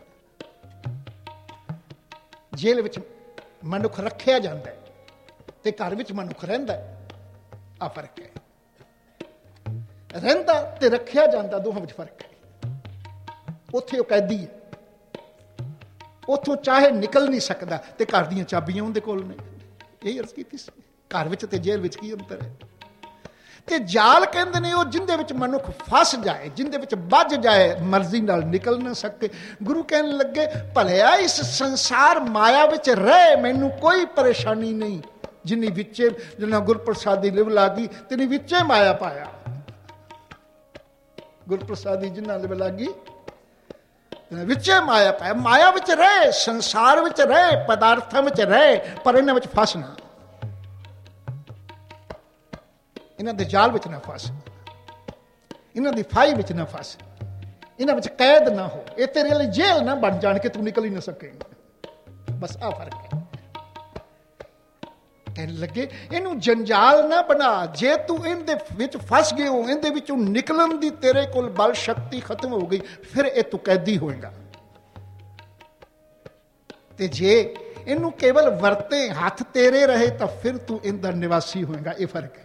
ਜੇਲ੍ਹ ਵਿੱਚ ਮਨੁੱਖ ਰੱਖਿਆ ਜਾਂਦਾ ਹੈ ਤੇ ਘਰ ਵਿੱਚ ਮਨੁੱਖ ਰਹਿੰਦਾ ਹੈ, ਆ ਫਰਕ ਹੈ। ਰਹਿੰਦਾ ਤੇ ਰੱਖਿਆ ਜਾਂਦਾ, ਦੋਹਾਂ ਵਿੱਚ ਫਰਕ ਹੈ। ਉੱਥੇ ਉਹ ਕੈਦੀ ਹੈ, ਉੱਥੋਂ ਚਾਹੇ ਨਿਕਲ ਨਹੀਂ ਸਕਦਾ, ਤੇ ਘਰ ਦੀਆਂ ਚਾਬੀਆਂ ਉਹਦੇ ਕੋਲ ਨੇ। ਇਹ ਅਰਜ਼ ਕੀਤੀ ਸੀ। ਘਰ ਵਿੱਚ ਤੇ ਜੇਲ੍ਹ ਵਿੱਚ ਕੀ ਅੰਤਰ ਹੈ? ਤੇ ਜਾਲ ਕਹਿੰਦੇ ਨੇ ਉਹ ਜਿੰਦੇ ਵਿੱਚ ਮਨੁੱਖ ਫਸ ਜਾਏ, ਜਿੰਦੇ ਵਿੱਚ ਵੱਜ ਜਾਏ, ਮਰਜ਼ੀ ਨਾਲ ਨਿਕਲ ਨਾ ਸਕੇ। ਗੁਰੂ ਕਹਿਣ ਲੱਗੇ ਭਲਿਆ ਇਸ ਸੰਸਾਰ ਮਾਇਆ ਵਿੱਚ ਰਹਿ, ਮੈਨੂੰ ਕੋਈ ਪਰੇਸ਼ਾਨੀ ਨਹੀਂ। ਜਿੰਨੀ ਵਿੱਚੇ ਜਿੰਨਾ ਗੁਰਪ੍ਰਸਾਦੀ ਲਿਵ ਲਾਗੀ, ਤਿਨੀ ਵਿੱਚੇ ਮਾਇਆ ਪਾਇਆ। ਗੁਰਪ੍ਰਸਾਦੀ ਜਿੰਨਾ ਲਿਵ ਲਾਗੀ, ਵਿੱਚੇ ਮਾਇਆ ਪਾਇਆ। ਮਾਇਆ ਵਿੱਚ ਰਹਿ, ਸੰਸਾਰ ਵਿੱਚ ਰਹਿ, ਪਦਾਰਥਾਂ ਵਿੱਚ ਰਹਿ, ਪਰ ਇਹਨਾਂ ਵਿੱਚ ਫਸ ਨਾ। ਇਹਨਾਂ ਦੇ ਜਾਲ ਵਿੱਚ ਨਾ ਫਸ, ਇਹਨਾਂ ਦੀ ਫਾਈ ਵਿੱਚ ਨਾ ਫਸ, ਇਹਨਾਂ ਵਿੱਚ ਕੈਦ ਨਾ ਹੋ। ਇਹ ਤੇਰੇ ਲਈ ਜੇਲ੍ਹ ਨਾ ਬਣ ਜਾਣ ਕੇ ਤੂੰ ਨਿਕਲ ਹੀ ਨਾ ਸਕੇਂਗਾ। ਬਸ ਆਹ ਫਰਕ ਹੈ। ਕਹਿਣ ਲੱਗੇ ਇਹਨੂੰ ਜੰਜਾਲ ਨਾ ਬਣਾ। ਜੇ ਤੂੰ ਇਹਦੇ ਵਿੱਚ ਫਸ ਗਏ ਹੋ, ਇਹਦੇ ਵਿੱਚੋਂ ਨਿਕਲਣ ਦੀ ਤੇਰੇ ਕੋਲ ਬਲ ਸ਼ਕਤੀ ਖਤਮ ਹੋ ਗਈ, ਫਿਰ ਇਹ ਤੂੰ ਕੈਦੀ ਹੋਏਗਾ। ਤੇ ਜੇ ਇਹਨੂੰ ਕੇਵਲ ਵਰਤੇ, ਹੱਥ ਤੇਰੇ ਰਹੇ, ਤਾਂ ਫਿਰ ਤੂੰ ਇਹਦਾ ਨਿਵਾਸੀ ਹੋਏਗਾ। ਇਹ ਫਰਕ ਹੈ।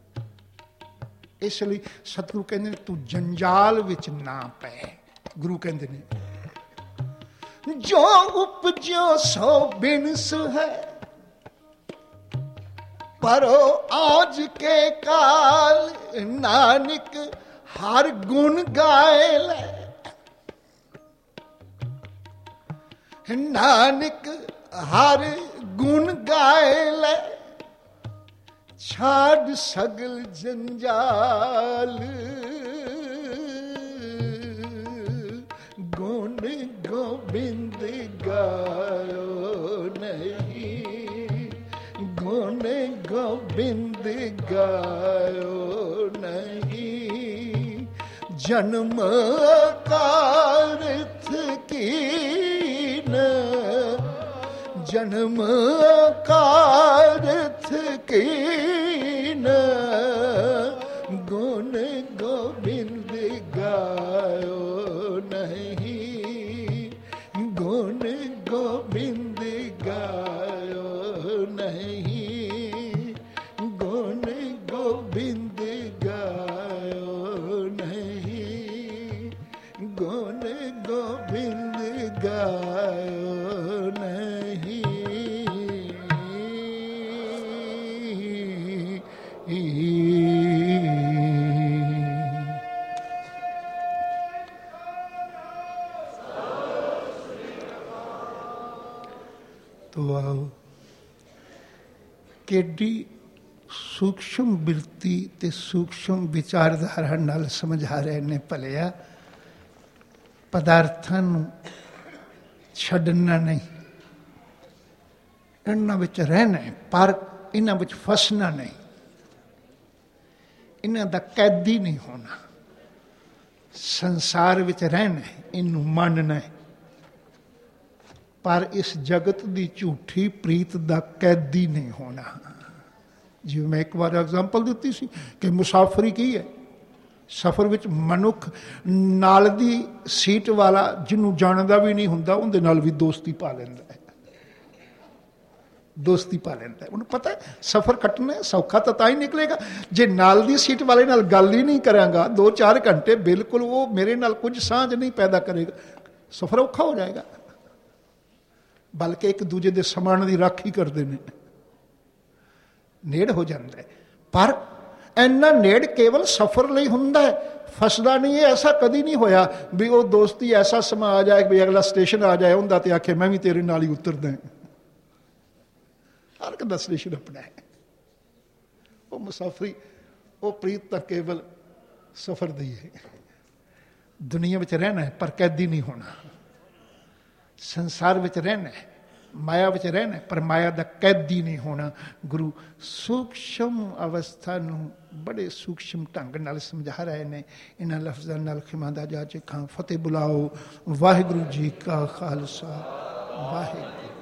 ਇਸ ਲਈ ਸਤਿਗੁਰੂ ਕਹਿੰਦੇ ਨੇ ਤੂੰ ਜੰਜਾਲ ਵਿੱਚ ਨਾ ਪੈ। ਗੁਰੂ ਕਹਿੰਦੇ ਨੇ ਜੋ ਉਪਜਿਓ ਸੋ ਬਿਨਸ ਹੈ, ਪਰੋ ਆਜ ਕੇ ਕਾਲ। ਨਾਨਕ ਹਰ ਗੁਣ ਗਾਏ ਲੈ, ਨਾਨਕ ਹਰ ਗੁਣ ਗਾਏ ਲੈ। ਛਾੜ ਸਗਲ ਜੰਜਾਲ, ਗੁਣ ਗੋਬਿੰਦ ਗਾਇਓ ਨਹੀਂ, ਗੁਣ ਗੋਬਿੰਦ ਗਾਇਓ ਨਹੀਂ। ਜਨਮ ਕਾਰਥ ਕੀਨ, ਜਨਮ ਕਾਰਥ ਕੀਨ। ਗੁਣ ਗੋਬਿੰਦ ਗਾਇਓ ਨਹੀਂ, ਗੁਣ ਗੋਬਿੰਦ ਗਾਇਓ ਨਹੀਂ, ਗੁਣ ਗੋਬਿੰਦ ਗਾਇਓ ਨਹੀਂ, ਗੁਣ ਗੋਬਿੰਦ ਗਾਇਓ ਨਹੀਂ। ਵਾਓ, ਕਿੱਡੀ ਸੂਖਸ਼ਮ ਬਿਰਤੀ ਤੇ ਸੂਖਸ਼ਮ ਵਿਚਾਰਧਾਰਾ ਨਾਲ ਸਮਝਾ ਰਹੇ ਨੇ। ਭਲਿਆ ਪਦਾਰਥਾਂ ਨੂੰ ਛੱਡਣਾ ਨਹੀਂ, ਇਹਨਾਂ ਵਿੱਚ ਰਹਿਣਾ ਹੈ, ਪਰ ਇਹਨਾਂ ਵਿੱਚ ਫਸਣਾ ਨਹੀਂ, ਇਹਨਾਂ ਦਾ ਕੈਦੀ ਨਹੀਂ ਹੋਣਾ। ਸੰਸਾਰ ਵਿੱਚ ਰਹਿਣਾ, ਇਹਨੂੰ ਮੰਨਣਾ, ਪਰ ਇਸ ਜਗਤ ਦੀ ਝੂਠੀ ਪ੍ਰੀਤ ਦਾ ਕੈਦੀ ਨਹੀਂ ਹੋਣਾ। ਜਿਵੇਂ ਮੈਂ ਇੱਕ ਵਾਰ ਐਗਜ਼ਾਮਪਲ ਦਿੱਤੀ ਸੀ ਕਿ ਮੁਸਾਫਰੀ ਕੀ ਹੈ। ਸਫ਼ਰ ਵਿੱਚ ਮਨੁੱਖ ਨਾਲ ਦੀ ਸੀਟ ਵਾਲਾ ਜਿਹਨੂੰ ਜਾਣਦਾ ਵੀ ਨਹੀਂ ਹੁੰਦਾ ਉਹਦੇ ਨਾਲ ਵੀ ਦੋਸਤੀ ਪਾ ਲੈਂਦਾ ਹੈ, ਦੋਸਤੀ ਪਾ ਲੈਂਦਾ ਹੈ। ਉਹਨੂੰ ਪਤਾ ਹੈ ਸਫ਼ਰ ਕੱਟਣਾ ਸੌਖਾ ਤਾਂ ਹੀ ਨਿਕਲੇਗਾ ਜੇ ਨਾਲ ਦੀ ਸੀਟ ਵਾਲੇ ਨਾਲ ਗੱਲ ਹੀ ਨਹੀਂ ਕਰਾਂਗਾ 2-4 ਘੰਟੇ, ਬਿਲਕੁਲ ਉਹ ਮੇਰੇ ਨਾਲ ਕੁਝ ਸਾਂਝ ਨਹੀਂ ਪੈਦਾ ਕਰੇਗਾ, ਸਫ਼ਰ ਔਖਾ ਹੋ ਜਾਏਗਾ। ਬਲਕਿ ਇੱਕ ਦੂਜੇ ਦੇ ਸਮਾਨ ਦੀ ਰਾਖੀ ਕਰਦੇ ਨੇ, ਨੇੜ ਹੋ ਜਾਂਦਾ ਹੈ। ਪਰ ਇੰਨਾ ਨੇੜ ਕੇਵਲ ਸਫ਼ਰ ਲਈ ਹੁੰਦਾ ਹੈ, ਫਸਦਾ ਨਹੀਂ। ਇਹ ਐਸਾ ਕਦੀ ਨਹੀਂ ਹੋਇਆ ਵੀ ਉਹ ਦੋਸਤੀ ਐਸਾ ਸਮਾਂ ਆ ਜਾਏ ਵੀ ਅਗਲਾ ਸਟੇਸ਼ਨ ਆ ਜਾਏ ਉਹਦਾ ਤੇ ਆਖੇ ਮੈਂ ਵੀ ਤੇਰੇ ਨਾਲ ਹੀ ਉਤਰਦਾ। ਹਰ ਇੱਕ ਦਾ ਸਟੇਸ਼ਨ ਆਪਣਾ ਹੈ। ਉਹ ਮੁਸਾਫਰੀ, ਉਹ ਪ੍ਰੀਤ ਤਾਂ ਕੇਵਲ ਸਫ਼ਰ ਦੀ ਹੈ। ਦੁਨੀਆ ਵਿੱਚ ਰਹਿਣਾ ਹੈ ਪਰ ਕੈਦੀ ਨਹੀਂ ਹੋਣਾ। ਸੰਸਾਰ ਵਿੱਚ ਰਹਿਣਾ, ਮਾਇਆ ਵਿੱਚ ਰਹਿਣਾ, ਪਰ ਮਾਇਆ ਦਾ ਕੈਦੀ ਨਹੀਂ ਹੋਣਾ। ਗੁਰੂ ਸੂਖਸ਼ਮ ਅਵਸਥਾ ਨੂੰ ਬੜੇ ਸੂਖਸ਼ਮ ਢੰਗ ਨਾਲ ਸਮਝਾ ਰਹੇ ਨੇ। ਇਹਨਾਂ ਲਫ਼ਜ਼ਾਂ ਨਾਲ ਖਿਮਾਂਦਾ ਜਾ ਚੁੱਕਾ। ਫਤਿਹ ਬੁਲਾਓ। ਵਾਹਿਗੁਰੂ ਜੀ ਕਾ ਖਾਲਸਾ, ਵਾਹਿਗੁਰੂ।